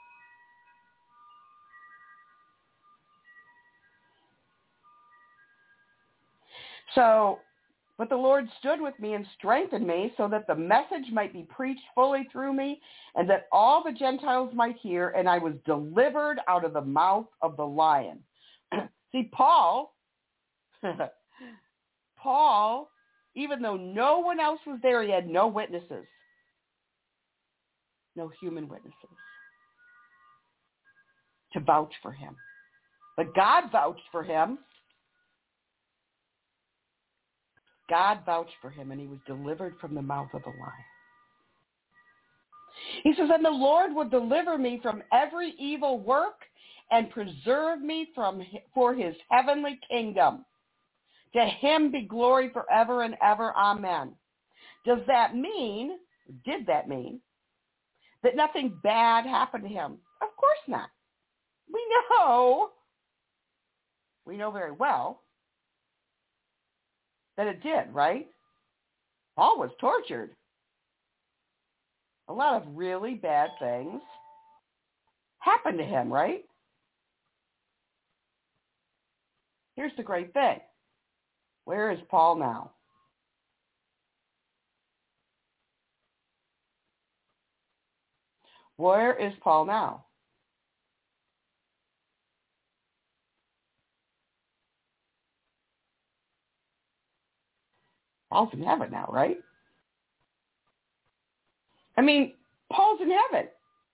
So, but the Lord stood with me and strengthened me so that the message might be preached fully through me and that all the Gentiles might hear, and I was delivered out of the mouth of the lion. See, Paul, Paul, even though no one else was there, he had no witnesses, no human witnesses to vouch for him. But God vouched for him. God vouched for him, and he was delivered from the mouth of the lion. He says, and the Lord will deliver me from every evil work and preserve me from for his heavenly kingdom. To him be glory forever and ever. Amen. Does that mean, did that mean, that nothing bad happened to him? Of course not. We know, we know very well that it did, right? Paul was tortured. A lot of really bad things happened to him, right? Here's the great thing. Where is Paul now? Where is Paul now? Paul's in heaven now, right? I mean, Paul's in heaven.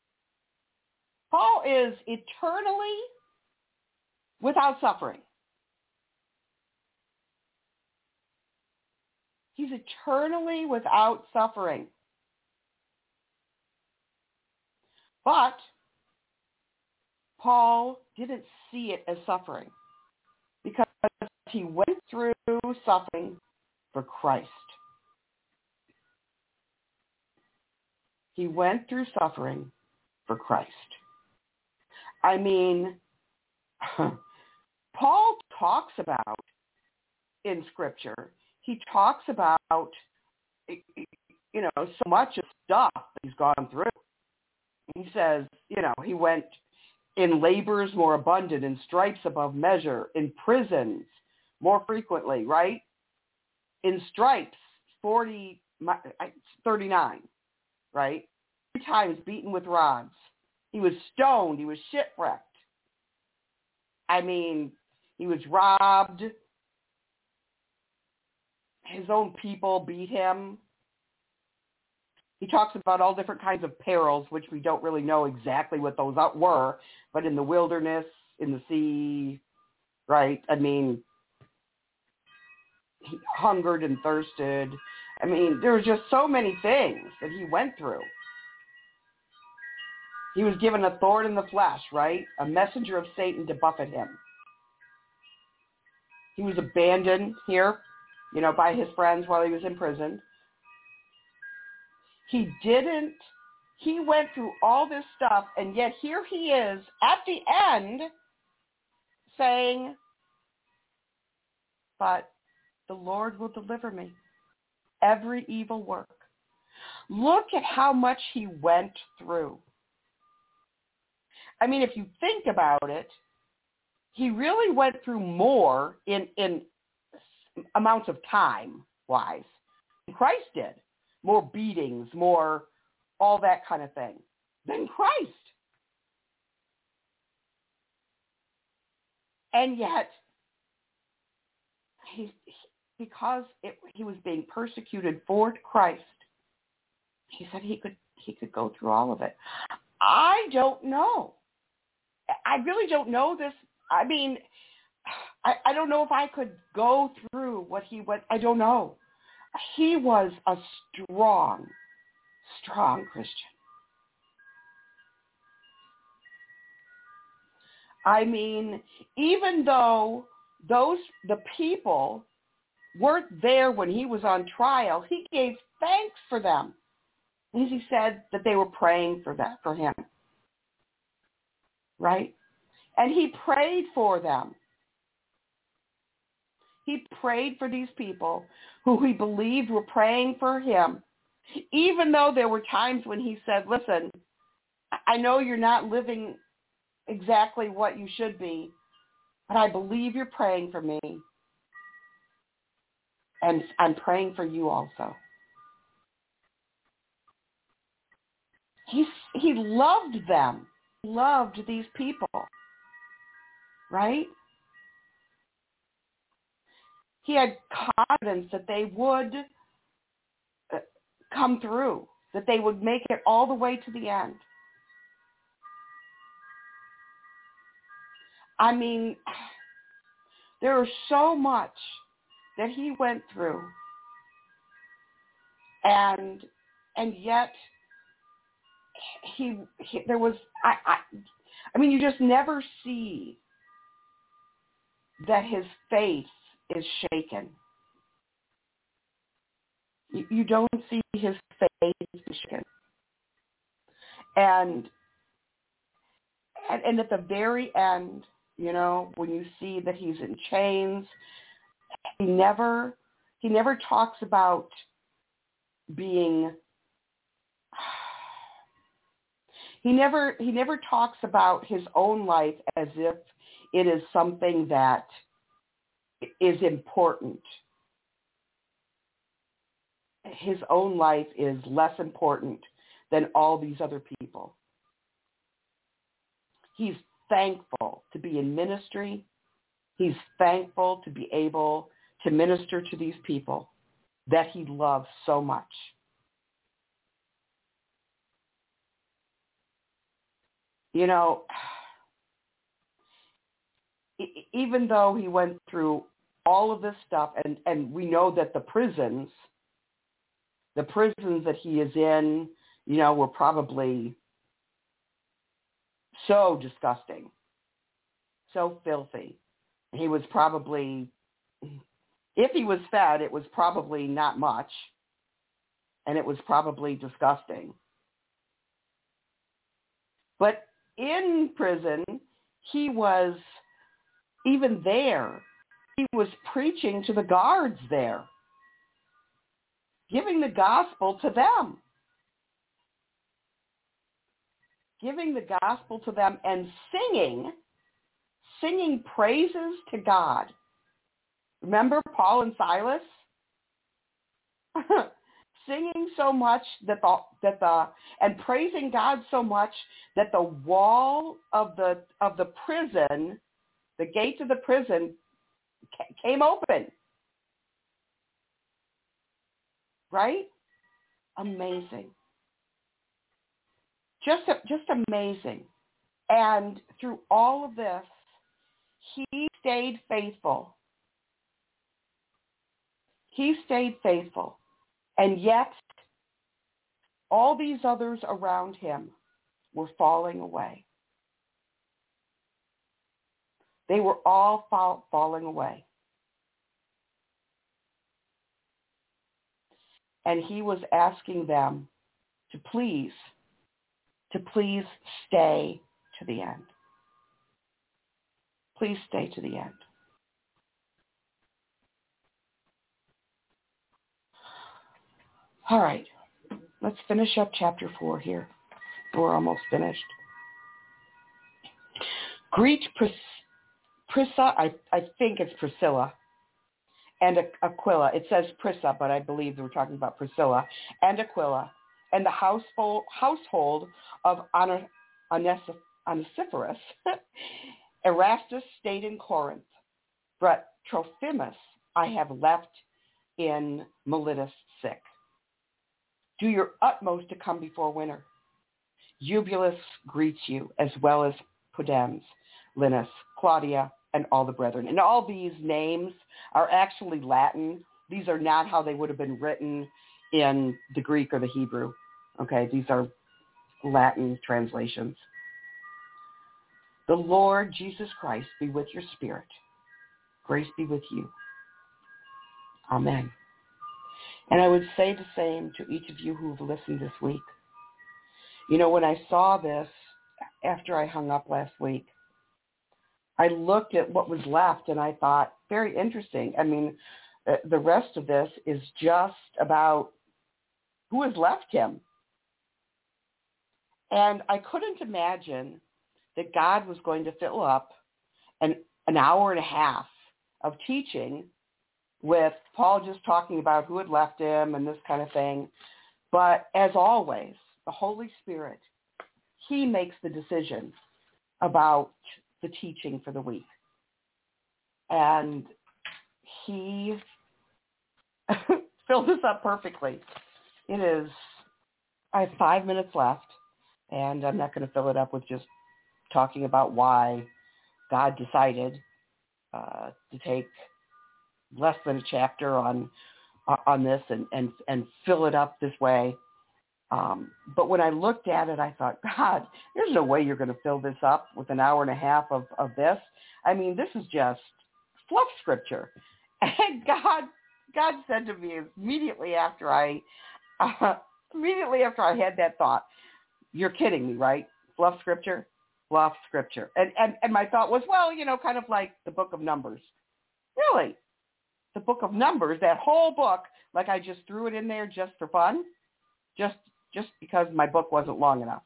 Paul is eternally without suffering. He's eternally without suffering. But Paul didn't see it as suffering because he went through suffering for Christ. He went through suffering for Christ. I mean, Paul talks about in Scripture, he talks about, you know, so much of stuff that he's gone through. He says, you know, he went in labors more abundant, in stripes above measure, in prisons more frequently, right? In stripes, forty, thirty-nine, right? Three times beaten with rods. He was stoned. He was shipwrecked. I mean, he was robbed. His own people beat him. He talks about all different kinds of perils, which we don't really know exactly what those were, but in the wilderness, in the sea, right? I mean, he hungered and thirsted. I mean, there were just so many things that he went through. He was given a thorn in the flesh, right? A messenger of Satan to buffet him. He was abandoned here, you know, by his friends while he was in prison. He didn't, he went through all this stuff, and yet here he is at the end saying, but the Lord will deliver me every evil work. Look at how much he went through. I mean, if you think about it, he really went through more in, in amounts of time-wise than Christ did. More beatings, more all that kind of thing than Christ. And yet, he, because it, he was being persecuted for Christ, he said he could he could go through all of it. I don't know. I really don't know this. I mean, I, I don't know if I could go through what he went. I don't know. He was a strong, strong Christian. I mean, even though those, the people weren't there when he was on trial, he gave thanks for them. And he said that they were praying for that, for him. Right? And he prayed for them. He prayed for these people who he believed were praying for him, even though there were times when he said, listen, I know you're not living exactly what you should be, but I believe you're praying for me, and I'm praying for you also. He, he loved them. He loved these people, right? He had confidence that they would come through, that they would make it all the way to the end. I mean, there was so much that he went through, and and yet he, he there was I, I I mean, you just never see that his faith is shaken. You, you don't see his faith shaken. And, and and at the very end, you know, when you see that he's in chains, he never he never talks about being he never he never talks about his own life as if it is something that is important. His own life is less important than all these other people. He's thankful to be in ministry. He's thankful to be able to minister to these people that he loves so much. You know, even though he went through all of this stuff, and, and we know that the prisons, the prisons that he is in, you know, were probably so disgusting, so filthy. He was probably if he was fed, it was probably not much, and it was probably disgusting. But in prison, he was, even there, he was preaching to the guards there, giving the gospel to them. Giving the gospel to them and singing, singing praises to God. Remember Paul and Silas? Singing so much that the, that the, and praising God so much that the wall of the, of the prison, the gates of the prison came open. Right? Amazing. Just, just amazing. And through all of this, he stayed faithful. He stayed faithful. And yet, all these others around him were falling away. They were all fall, falling away. And he was asking them to please, to please stay to the end. Please stay to the end. All right, let's finish up chapter four here. We're almost finished. Greet Pris- Prissa, I, I think it's Priscilla, and Aquila. It says Prissa, but I believe we're talking about Priscilla and Aquila, and the household, household of Onesiphorus. Erastus stayed in Corinth, but Trophimus I have left in Miletus sick. Do your utmost to come before winter. Eubulus greets you, as well as Pudens, Linus, Claudia, and all the brethren. And all these names are actually Latin. These are not how they would have been written in the Greek or the Hebrew. Okay, these are Latin translations. The Lord Jesus Christ be with your spirit. Grace be with you. Amen. And I would say the same to each of you who have listened this week. You know, when I saw this, after I hung up last week, I looked at what was left and I thought, very interesting. I mean, the rest of this is just about who has left him. And I couldn't imagine that God was going to fill up an, an hour and a half of teaching with Paul just talking about who had left him and this kind of thing. But as always, the Holy Spirit, he makes the decision about the teaching for the week. And he filled this up perfectly. It is, I have five minutes left, and I'm not going to fill it up with just talking about why God decided uh, to take less than a chapter on on this and, and, and fill it up this way. Um, but when I looked at it, I thought, God, there's no way you're going to fill this up with an hour and a half of, of this. I mean, this is just fluff scripture. And God, God said to me immediately after I, uh, immediately after I had that thought, you're kidding me, right? Fluff scripture, fluff scripture. And, and, and my thought was, well, you know, kind of like the book of Numbers. Really? The book of Numbers, that whole book, like I just threw it in there just for fun, just just because my book wasn't long enough.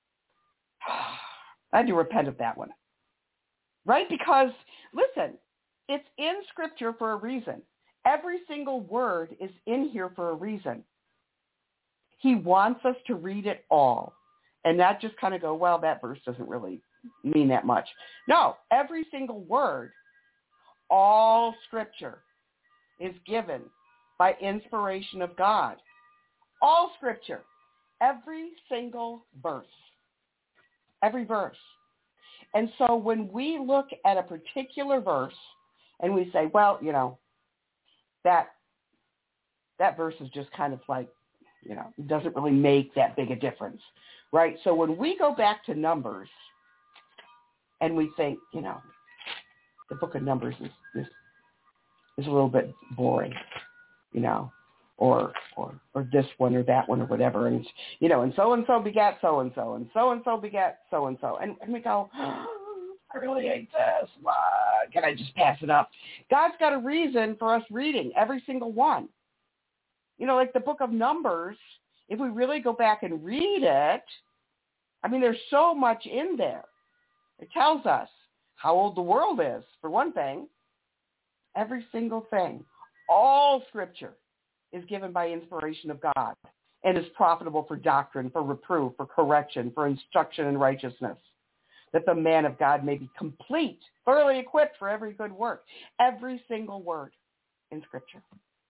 I had to repent of that one. Right? Because, listen, it's in Scripture for a reason. Every single word is in here for a reason. He wants us to read it all and not just kind of go, well, that verse doesn't really mean that much. No, every single word, all Scripture is given by inspiration of God. All Scripture. Every single verse. Every verse. And so when we look at a particular verse and we say, well, you know, that that verse is just kind of like, you know, it doesn't really make that big a difference, right? So when we go back to Numbers and we think, you know, the book of Numbers is, is is a little bit boring, you know, or or or this one or that one or whatever, and you know, and so and so begat so and so, and so and so begat so and so, and and we go, oh, I really hate this. What? Can I just pass it up? God's got a reason for us reading every single one. You know, like the book of Numbers. If we really go back and read it, I mean, there's so much in there. It tells us how old the world is, for one thing. Every single thing. All Scripture is given by inspiration of God and is profitable for doctrine, for reproof, for correction, for instruction in righteousness, that the man of God may be complete, thoroughly equipped for every good work. Every single word in Scripture.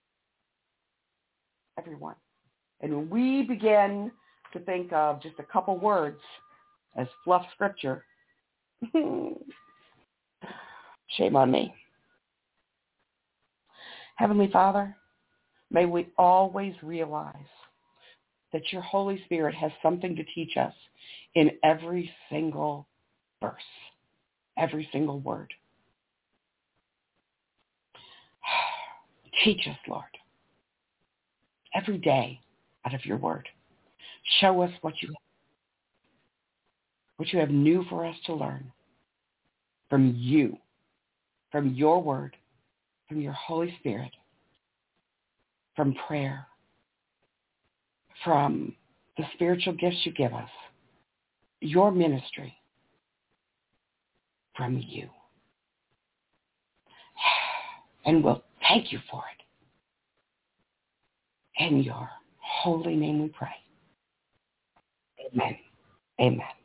Every one. And when we begin to think of just a couple words as fluff Scripture, shame on me. Heavenly Father, may we always realize that your Holy Spirit has something to teach us in every single verse, every single word. Teach us, Lord, every day out of your word. Show us what you what you have new for us to learn from you, from your word, from your Holy Spirit, from prayer, from the spiritual gifts you give us, your ministry, from you. And we'll thank you for it. In your holy name we pray. Amen. Amen.